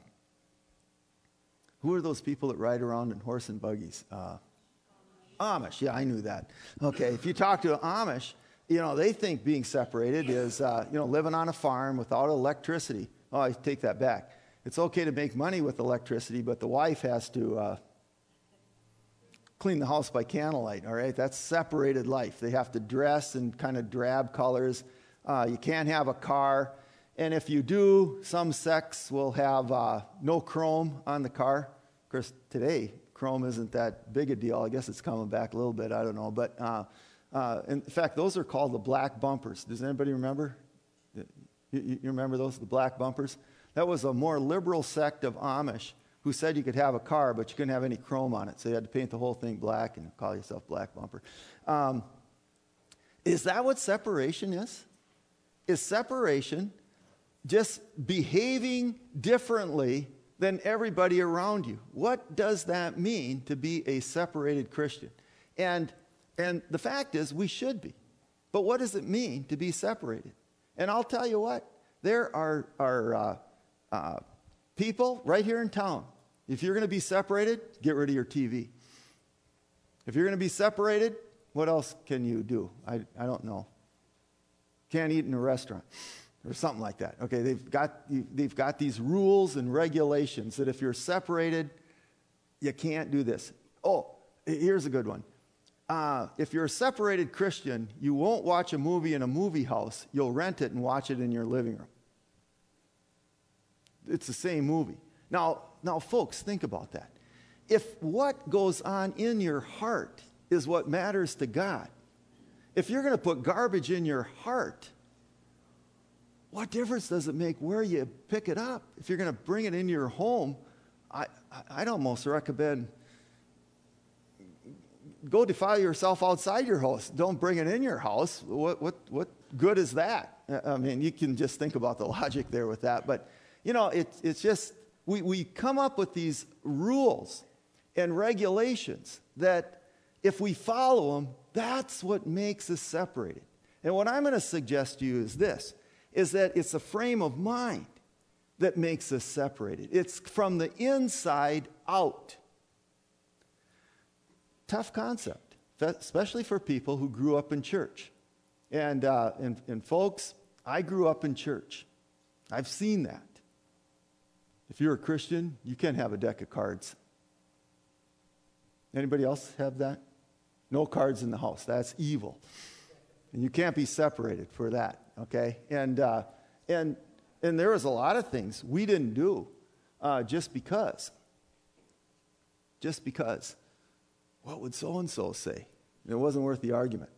who are those people that ride around in horse and buggies? Uh, Amish. Yeah, I knew that. Okay, if you talk to an Amish, you know, they think being separated is, uh, you know, living on a farm without electricity. Oh, I take that back. It's okay to make money with electricity, but the wife has to uh, clean the house by candlelight, all right? That's separated life. They have to dress in kind of drab colors. Uh, you can't have a car. And if you do, some sects will have uh, no chrome on the car. Of course, today, chrome isn't that big a deal. I guess it's coming back a little bit. I don't know. But uh, uh, in fact, those are called the black bumpers. Does anybody remember? You, you remember those, the black bumpers? That was a more liberal sect of Amish who said you could have a car, but you couldn't have any chrome on it. So you had to paint the whole thing black and call yourself black bumper. Um, is that what separation is? Is separation just behaving differently than everybody around you? What does that mean to be a separated Christian? And, and the fact is, we should be. But what does it mean to be separated? And I'll tell you what, there are, are uh, uh, people right here in town. If you're going to be separated, get rid of your T V. If you're going to be separated, what else can you do? I, I don't know. Can't eat in a restaurant or something like that. Okay, they've got, they've got these rules and regulations that if you're separated, you can't do this. Oh, here's a good one. Uh, if you're a separated Christian, you won't watch a movie in a movie house. You'll rent it and watch it in your living room. It's the same movie. Now, now, folks, think about that. If what goes on in your heart is what matters to God, if you're going to put garbage in your heart, what difference does it make where you pick it up? If you're going to bring it into your home, I, I'd almost recommend go defile yourself outside your house. Don't bring it in your house. What, what, what good is that? I mean, you can just think about the logic there with that. But, you know, it, it's just, we, we come up with these rules and regulations that if we follow them, that's what makes us separated. And what I'm going to suggest to you is this, is that it's a frame of mind that makes us separated. It's from the inside out. Tough concept, especially for people who grew up in church. And, uh, and, and folks, I grew up in church. I've seen that. If you're a Christian, you can't have a deck of cards. Anybody else have that? No cards in the house. That's evil. And you can't be separated for that, okay? And uh, and and there was a lot of things we didn't do uh, just because. Just because. What would so-and-so say? It wasn't worth the argument.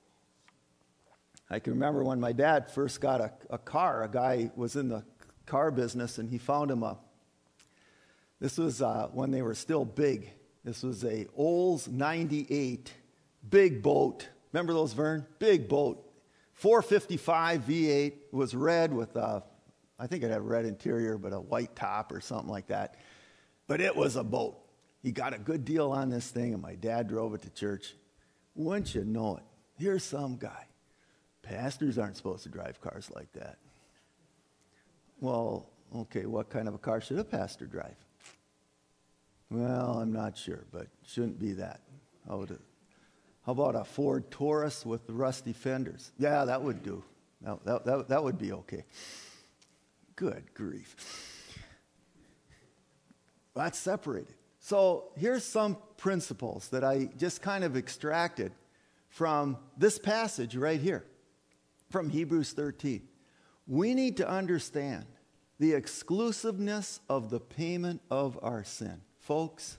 I can remember when my dad first got a, a car, a guy was in the car business, and he found him a, this was uh, when they were still big. This was a Olds ninety-eight, big boat. Remember those, Vern? Big boat. four fifty-five V eight, was red with, a, I think it had a red interior, but a white top or something like that. But it was a boat. He got a good deal on this thing, and my dad drove it to church. Wouldn't you know it? Here's some guy. Pastors aren't supposed to drive cars like that. Well, okay, what kind of a car should a pastor drive? Well, I'm not sure, but shouldn't be that. How, would it, how about a Ford Taurus with the rusty fenders? Yeah, that would do. That, that, that, that would be okay. Good grief. That's separated. So here's some principles that I just kind of extracted from this passage right here, from Hebrews thirteen. We need to understand the exclusiveness of the payment of our sin. Folks,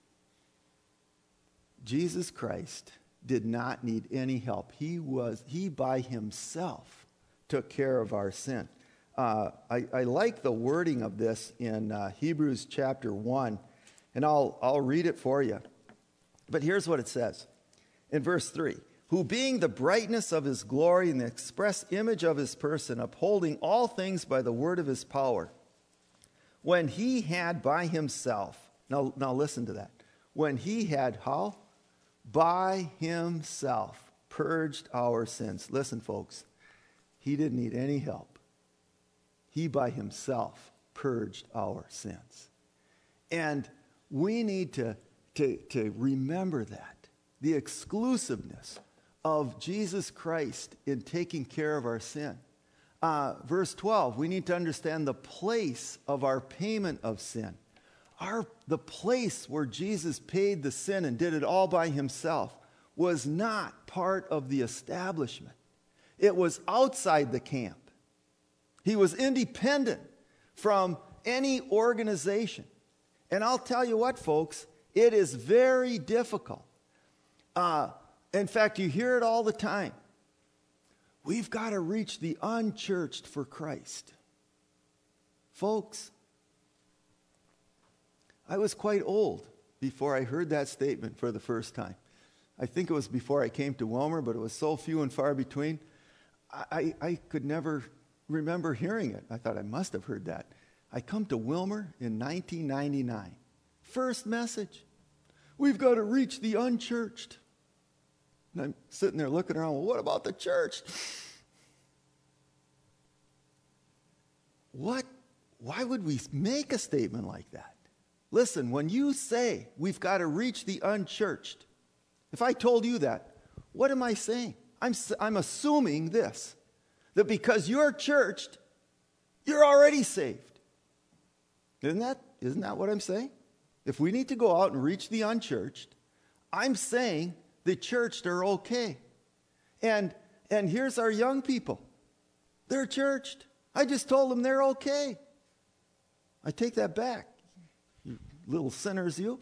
Jesus Christ did not need any help. He was, he by himself took care of our sin. Uh, I, I like the wording of this in uh, Hebrews chapter one. And I'll, I'll read it for you. But here's what it says in verse three. Who being the brightness of his glory and the express image of his person, upholding all things by the word of his power, when he had by himself, now, now listen to that. When he had how? By himself purged our sins. Listen, folks. He didn't need any help. He by himself purged our sins. And we need to, to, to remember that, the exclusiveness of Jesus Christ in taking care of our sin. Uh, verse twelve, we need to understand the place of our payment of sin. Our, the place where Jesus paid the sin and did it all by himself was not part of the establishment. It was outside the camp. He was independent from any organization. And I'll tell you what, folks, it is very difficult. Uh, in fact, you hear it all the time. We've got to reach the unchurched for Christ. Folks, I was quite old before I heard that statement for the first time. I think it was before I came to Wilmer, but it was so few and far between. I, I, I could never remember hearing it. I thought I must have heard that. I come to Wilmer in nineteen ninety-nine. First message. We've got to reach the unchurched. And I'm sitting there looking around, well, what about the church? What? Why would we make a statement like that? Listen, when you say we've got to reach the unchurched, if I told you that, what am I saying? I'm, I'm assuming this, that because you're churched, you're already saved. Isn't that, isn't that what I'm saying? If we need to go out and reach the unchurched, I'm saying the churched are okay. And, and here's our young people. They're churched. I just told them they're okay. I take that back. You little sinners, you.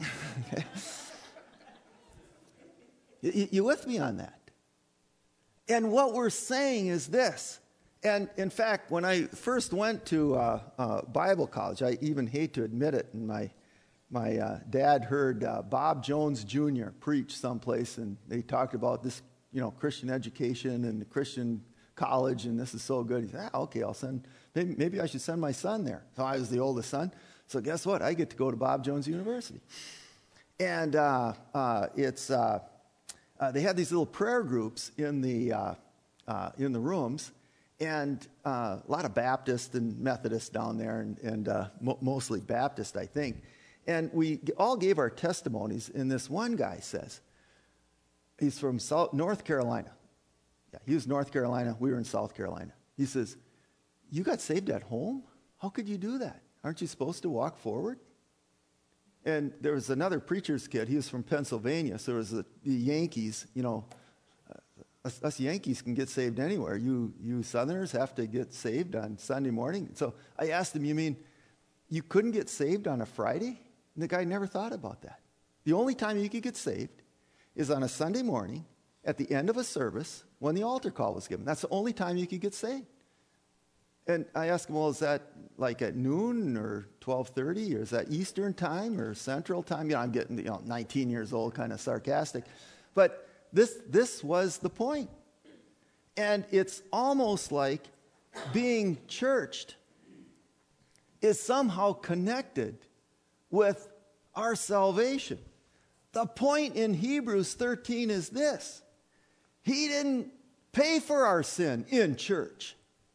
you. You with me on that? And what we're saying is this. And in fact, when I first went to uh, uh, Bible college, I even hate to admit it, and my my uh, dad heard uh, Bob Jones Junior preach someplace, and they talked about this, you know, Christian education and the Christian college, and this is so good. He said, ah, okay, I'll send, maybe, maybe I should send my son there. So I was the oldest son. So guess what? I get to go to Bob Jones University. And uh, uh, it's, uh, uh, they had these little prayer groups in the, uh, uh, in the rooms, and uh, a lot of Baptists and Methodists down there, and, and uh, mo- mostly Baptist, I think. And we all gave our testimonies, and this one guy says, he's from South, North Carolina. Yeah, he was North Carolina. We were in South Carolina. He says, you got saved at home? How could you do that? Aren't you supposed to walk forward? And there was another preacher's kid. He was from Pennsylvania. So there was the, the Yankees. You know, uh, us, us Yankees can get saved anywhere. You, you Southerners have to get saved on Sunday morning. So I asked him, you mean you couldn't get saved on a Friday? And the guy never thought about that. The only time you could get saved is on a Sunday morning at the end of a service when the altar call was given. That's the only time you could get saved. And I asked him, well, is that like at noon or twelve thirty, or is that Eastern time or Central time? You know, I'm getting, you know, nineteen years old, kind of sarcastic. But this, this was the point. And it's almost like being churched is somehow connected with our salvation. The point in Hebrews thirteen is this: He didn't pay for our sin in church.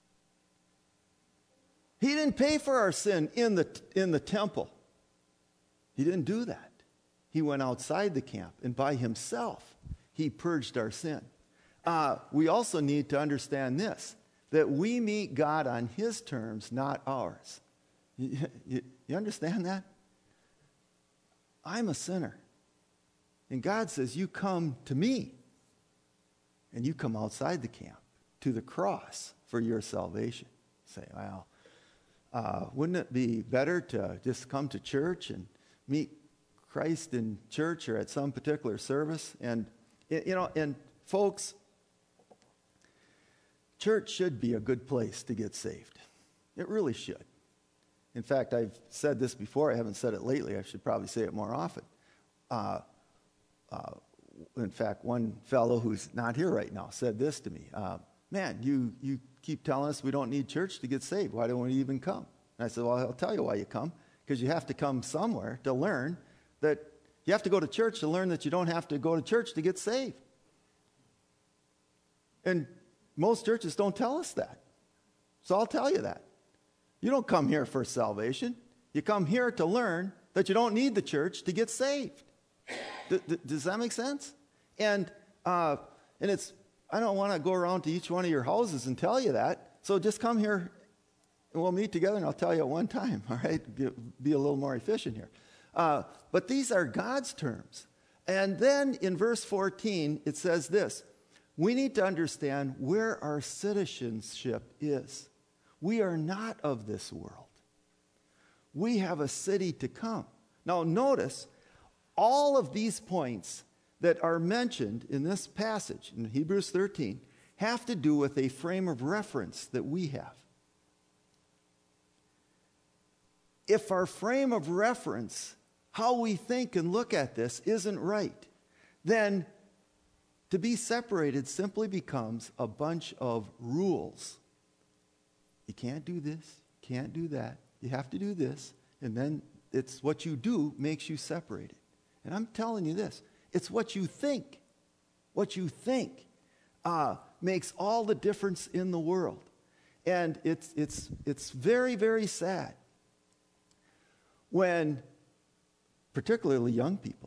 He didn't pay for our sin in the, in the temple. He didn't do that. He went outside the camp, and by himself, he purged our sin. Uh, we also need to understand this, that we meet God on his terms, not ours. You, you, you understand that? I'm a sinner. And God says, you come to me. And you come outside the camp to the cross for your salvation. You say, well, uh, wouldn't it be better to just come to church and meet Christ in church or at some particular service? And, you know, and folks, church should be a good place to get saved. It really should. In fact, I've said this before. I haven't said it lately. I should probably say it more often. Uh, uh, in fact, one fellow who's not here right now said this to me. Uh, Man, you, you keep telling us we don't need church to get saved. Why don't we even come? And I said, well, I'll tell you why you come. Because you have to come somewhere to learn that you have to go to church to learn that you don't have to go to church to get saved. And most churches don't tell us that. So I'll tell you that. You don't come here for salvation. You come here to learn that you don't need the church to get saved. D- d- does that make sense? And uh, and it's, I don't want to go around to each one of your houses and tell you that. So just come here and we'll meet together and I'll tell you at one time, all right? Be, be a little more efficient here. Uh, but these are God's terms. And then in verse fourteen, it says this: we need to understand where our citizenship is. We are not of this world. We have a city to come. Now notice, all of these points that are mentioned in this passage, in Hebrews thirteen, have to do with a frame of reference that we have. If our frame of reference, how we think and look at this, isn't right, then to be separated simply becomes a bunch of rules. You can't do this, you can't do that, you have to do this, and then it's what you do makes you separated. And I'm telling you this, it's what you think. What you think uh, makes all the difference in the world. And it's, it's, it's very, very sad when, particularly young people,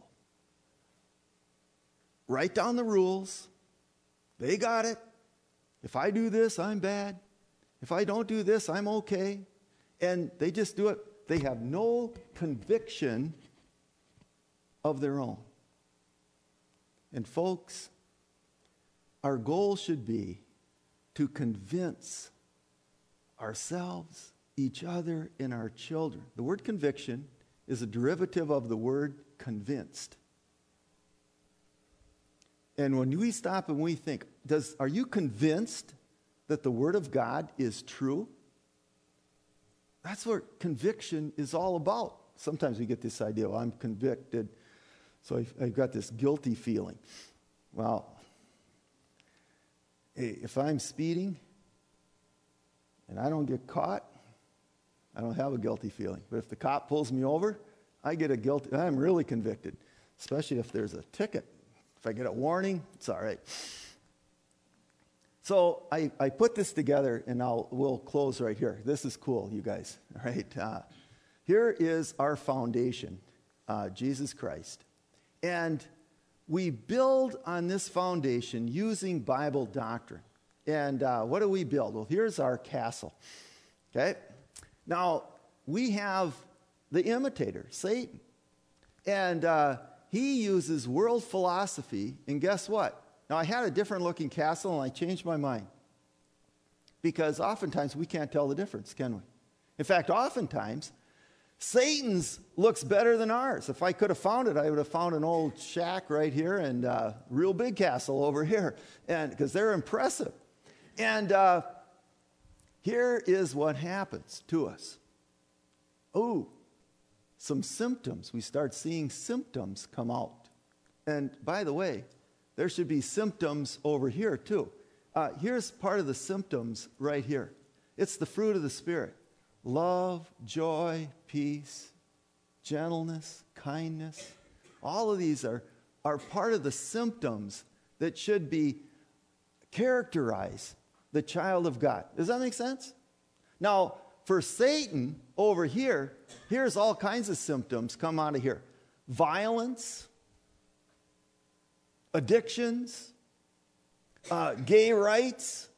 write down the rules. They got it. If I do this, I'm bad. If I don't do this, I'm okay. And they just do it. They have no conviction of their own. And folks, our goal should be to convince ourselves, each other, and our children. The word conviction is a derivative of the word convinced. And when we stop and we think, does, are you convinced that the Word of God is true? That's what conviction is all about. Sometimes we get this idea, well, I'm convicted, so I've, I've got this guilty feeling. Well, if I'm speeding and I don't get caught, I don't have a guilty feeling. But if the cop pulls me over, I get a guilty, I'm really convicted, especially if there's a ticket. If I get a warning, it's all right. So I, I put this together, and I'll, we'll close right here. This is cool, you guys. All right. Uh, here is our foundation, uh, Jesus Christ. And we build on this foundation using Bible doctrine. And uh, what do we build? Well, here's our castle. Okay? Now, we have the imitator, Satan. And uh, he uses world philosophy, and guess what? Now, I had a different looking castle, and I changed my mind. Because oftentimes we can't tell the difference, can we? In fact, oftentimes, Satan's looks better than ours. If I could have found it, I would have found an old shack right here and a uh, real big castle over here, and because they're impressive. And uh, here is what happens to us. Oh, some symptoms. We start seeing symptoms come out. And by the way, there should be symptoms over here too. Uh, here's part of the symptoms right here. It's the fruit of the Spirit. Love, joy, peace, gentleness, kindness. All of these are, are part of the symptoms that should be characterize the child of God. Does that make sense? Now, for Satan over here, here's all kinds of symptoms come out of here. Violence, addictions, uh, gay rights,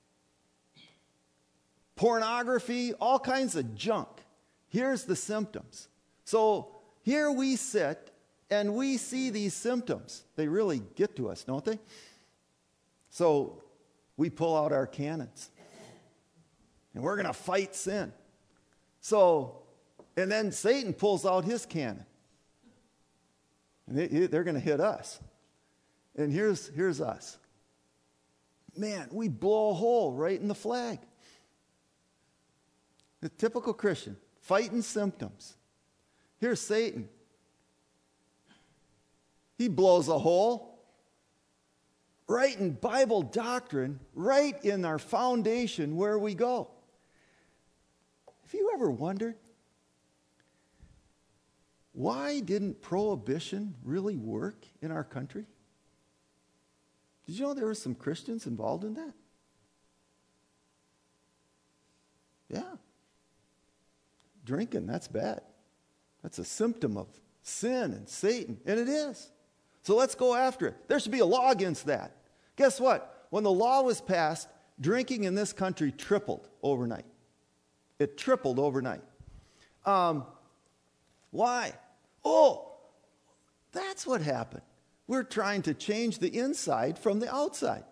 pornography, all kinds of junk. Here's the symptoms. So here we sit and we see these symptoms. They really get to us, don't they? So we pull out our cannons and we're going to fight sin. So, and then Satan pulls out his cannon and they, they're going to hit us. And here's, here's us. Man, we blow a hole right in the flag. The typical Christian, fighting symptoms. Here's Satan. He blows a hole right in Bible doctrine, right in our foundation where we go. Have you ever wondered, why didn't prohibition really work in our country? Did you know there were some Christians involved in that? Yeah. Drinking, that's bad. That's a symptom of sin and Satan, and it is. So let's go after it. There should be a law against that. Guess what? When the law was passed, drinking in this country tripled overnight. It tripled overnight. Um, why? Oh, that's what happened. We're trying to change the inside from the outside.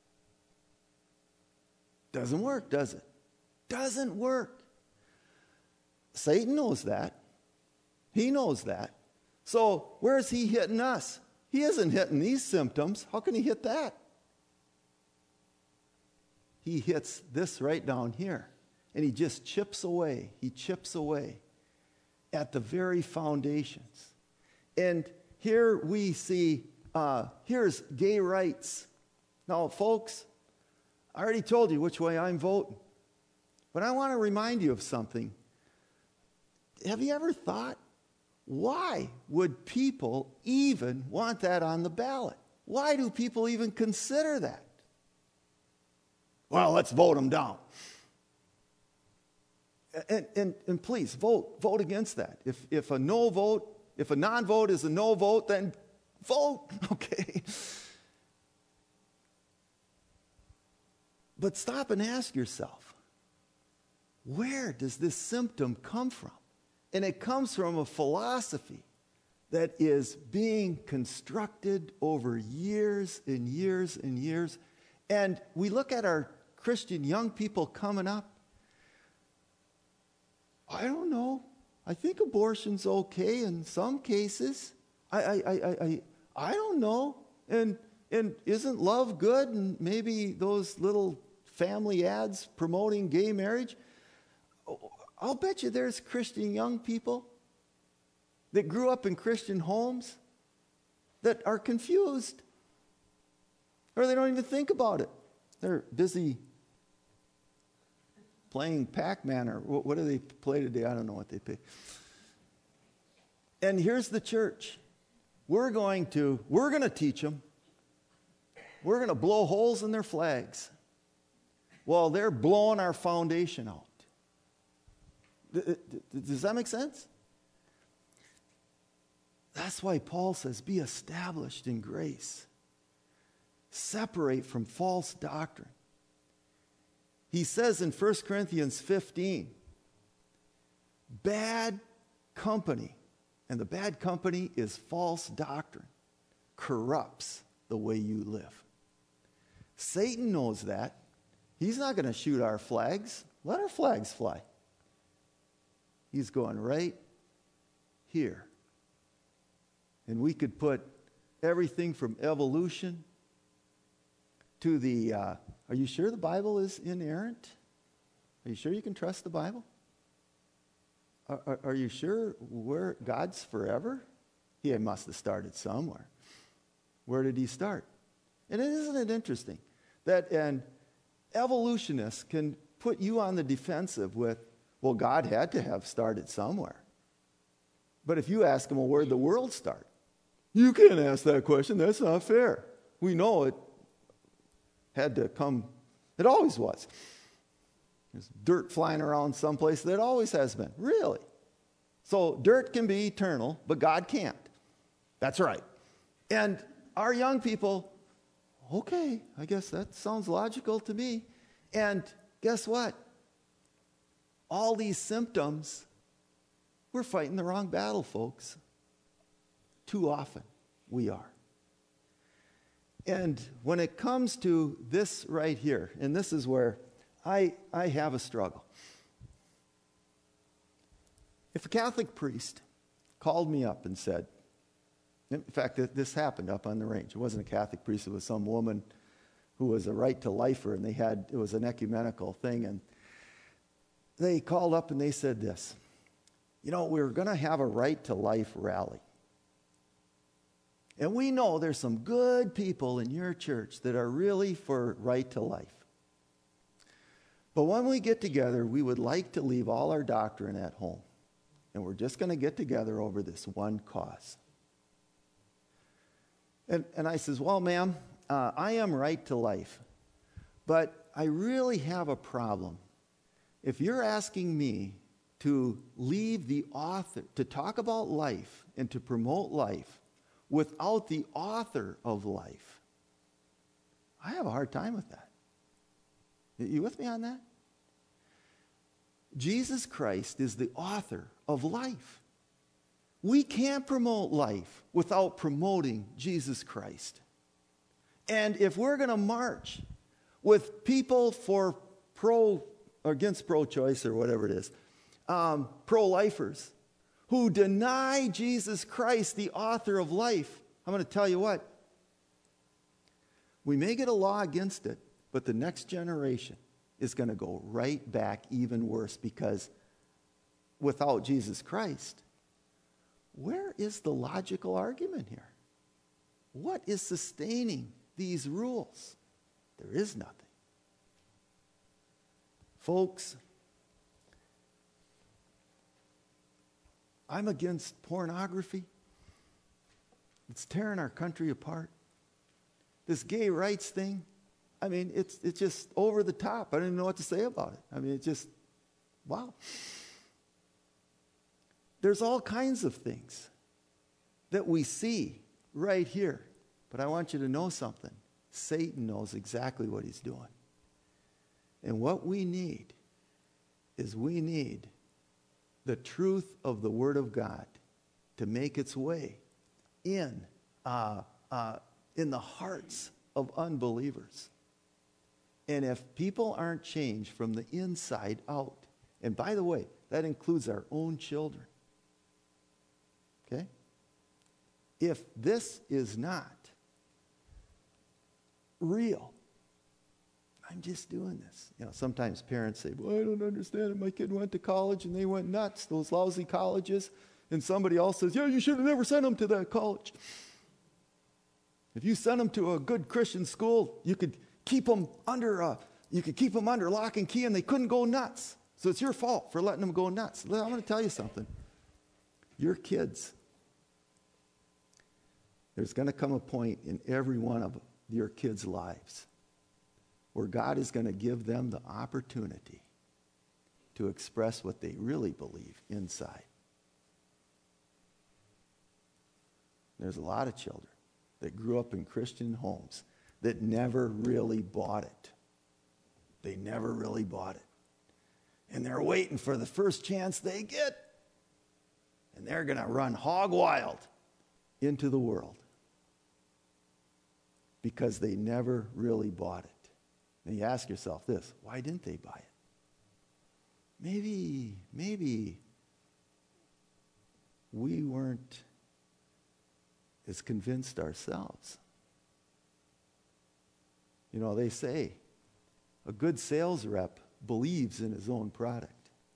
Doesn't work, does it? Doesn't work. Satan knows that. He knows that. So where's he hitting us? He isn't hitting these symptoms. How can he hit that? He hits this right down here. And he just chips away. He chips away at the very foundations. And here we see, uh, here's gay rights. Now, folks, I already told you which way I'm voting. But I want to remind you of something. Have you ever thought, why would people even want that on the ballot? Why do people even consider that? Well, let's vote them down. And, and, and please, vote. Vote against that. If, if a no vote, if a non-vote is a no vote, then vote, okay? But stop and ask yourself, where does this symptom come from? And it comes from a philosophy that is being constructed over years and years and years. And we look at our Christian young people coming up. I don't know. I think abortion's okay in some cases. I, I, I, I, I don't know. And, and isn't love good? And maybe those little family ads promoting gay marriage. I'll bet you there's Christian young people that grew up in Christian homes that are confused. Or they don't even think about it. They're busy playing Pac-Man, or what, what do they play today? I don't know what they play. And here's the church. We're going to, we're going to teach them. We're going to blow holes in their flags. well, they're blowing our foundation out. Does that make sense? That's why Paul says, be established in grace. Separate from false doctrine. He says in First Corinthians fifteen, bad company, and the bad company is false doctrine, corrupts the way you live. Satan knows that. He's not going to shoot our flags. Let our flags fly. He's going right here. And we could put everything from evolution to the, uh, are you sure the Bible is inerrant? Are you sure you can trust the Bible? Are, are, are you sure where God's forever? He must have started somewhere. Where did he start? And isn't it interesting that an evolutionist can put you on the defensive with, well, God had to have started somewhere. But if you ask him, well, where did the world start? You can't ask that question. That's not fair. We know it had to come. It always was. There's dirt flying around someplace. That always has been. Really? So dirt can be eternal, but God can't. That's right. And our young people, okay, I guess that sounds logical to me. And guess what? All these symptoms, we're fighting the wrong battle, folks. Too often we are. And when it comes to this right here, and this is where I, I have a struggle. If a Catholic priest called me up and said, in fact, this happened up on the range. It wasn't a Catholic priest. It was some woman who was a right-to-lifer, and they had, it was an ecumenical thing. And they called up and they said this, you know, we're going to have a right-to-life rally. And we know there's some good people in your church that are really for right to life. But when we get together, we would like to leave all our doctrine at home. And we're just going to get together over this one cause. And, and I says, well, ma'am, uh, I am right to life. But I really have a problem. If you're asking me to leave the author, to talk about life and to promote life, without the author of life, I have a hard time with that. You with me on that? Jesus Christ is the author of life. We can't promote life without promoting Jesus Christ. And if we're going to march with people for pro, or against pro-choice or whatever it is, um, pro-lifers, who deny Jesus Christ, the author of life, I'm going to tell you what. We may get a law against it, but the next generation is going to go right back even worse, because without Jesus Christ, where is the logical argument here? What is sustaining these rules? There is nothing. Folks, I'm against pornography. It's tearing our country apart. This gay rights thing, I mean, it's it's just over the top. I don't even know what to say about it. I mean, it's just, wow. There's all kinds of things that we see right here. But I want you to know something. Satan knows exactly what he's doing. And what we need is we need the truth of the Word of God to make its way in, uh, uh, in the hearts of unbelievers. And if people aren't changed from the inside out, and by the way, that includes our own children, okay? If this is not real, I'm just doing this. You know, sometimes parents say, well, I don't understand it. My kid went to college and they went nuts, those lousy colleges. And somebody else says, yeah, you should have never sent them to that college. If you sent them to a good Christian school, you could keep them under, uh, you could keep them under lock and key and they couldn't go nuts. So it's your fault for letting them go nuts. I'm going to tell you something. Your kids, there's going to come a point in every one of your kids' lives where God is going to give them the opportunity to express what they really believe inside. There's a lot of children that grew up in Christian homes that never really bought it. They never really bought it. And they're waiting for the first chance they get. And they're going to run hog wild into the world because they never really bought it. And you ask yourself this, why didn't they buy it? Maybe, maybe we weren't as convinced ourselves. You know, they say a good sales rep believes in his own product.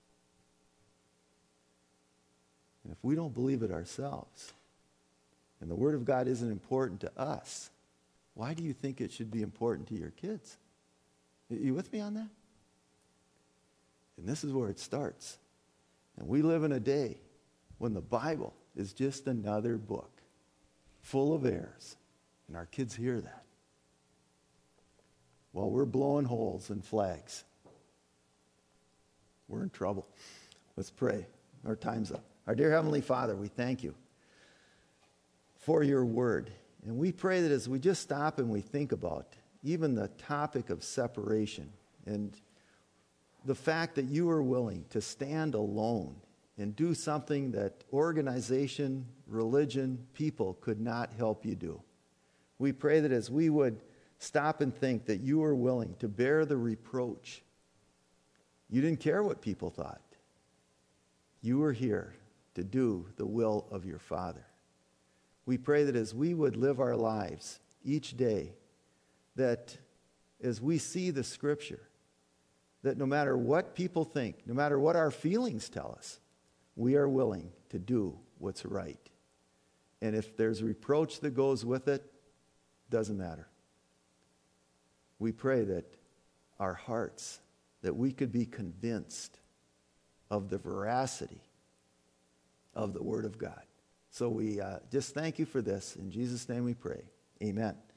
And if we don't believe it ourselves, and the Word of God isn't important to us, why do you think it should be important to your kids? Are you with me on that? And this is where it starts. And we live in a day when the Bible is just another book full of errors. And our kids hear that. While we're blowing holes in flags, we're in trouble. Let's pray. Our time's up. Our dear Heavenly Father, we thank you for your word. And we pray that as we just stop and we think about even the topic of separation and the fact that you are willing to stand alone and do something that organization, religion, people could not help you do. We pray that as we would stop and think that you are willing to bear the reproach. You didn't care what people thought. You were here to do the will of your Father. We pray that as we would live our lives each day, that as we see the Scripture, that no matter what people think, no matter what our feelings tell us, we are willing to do what's right. And if there's reproach that goes with it, doesn't matter. We pray that our hearts, that we could be convinced of the veracity of the Word of God. So we uh, just thank you for this. In Jesus' name we pray. Amen.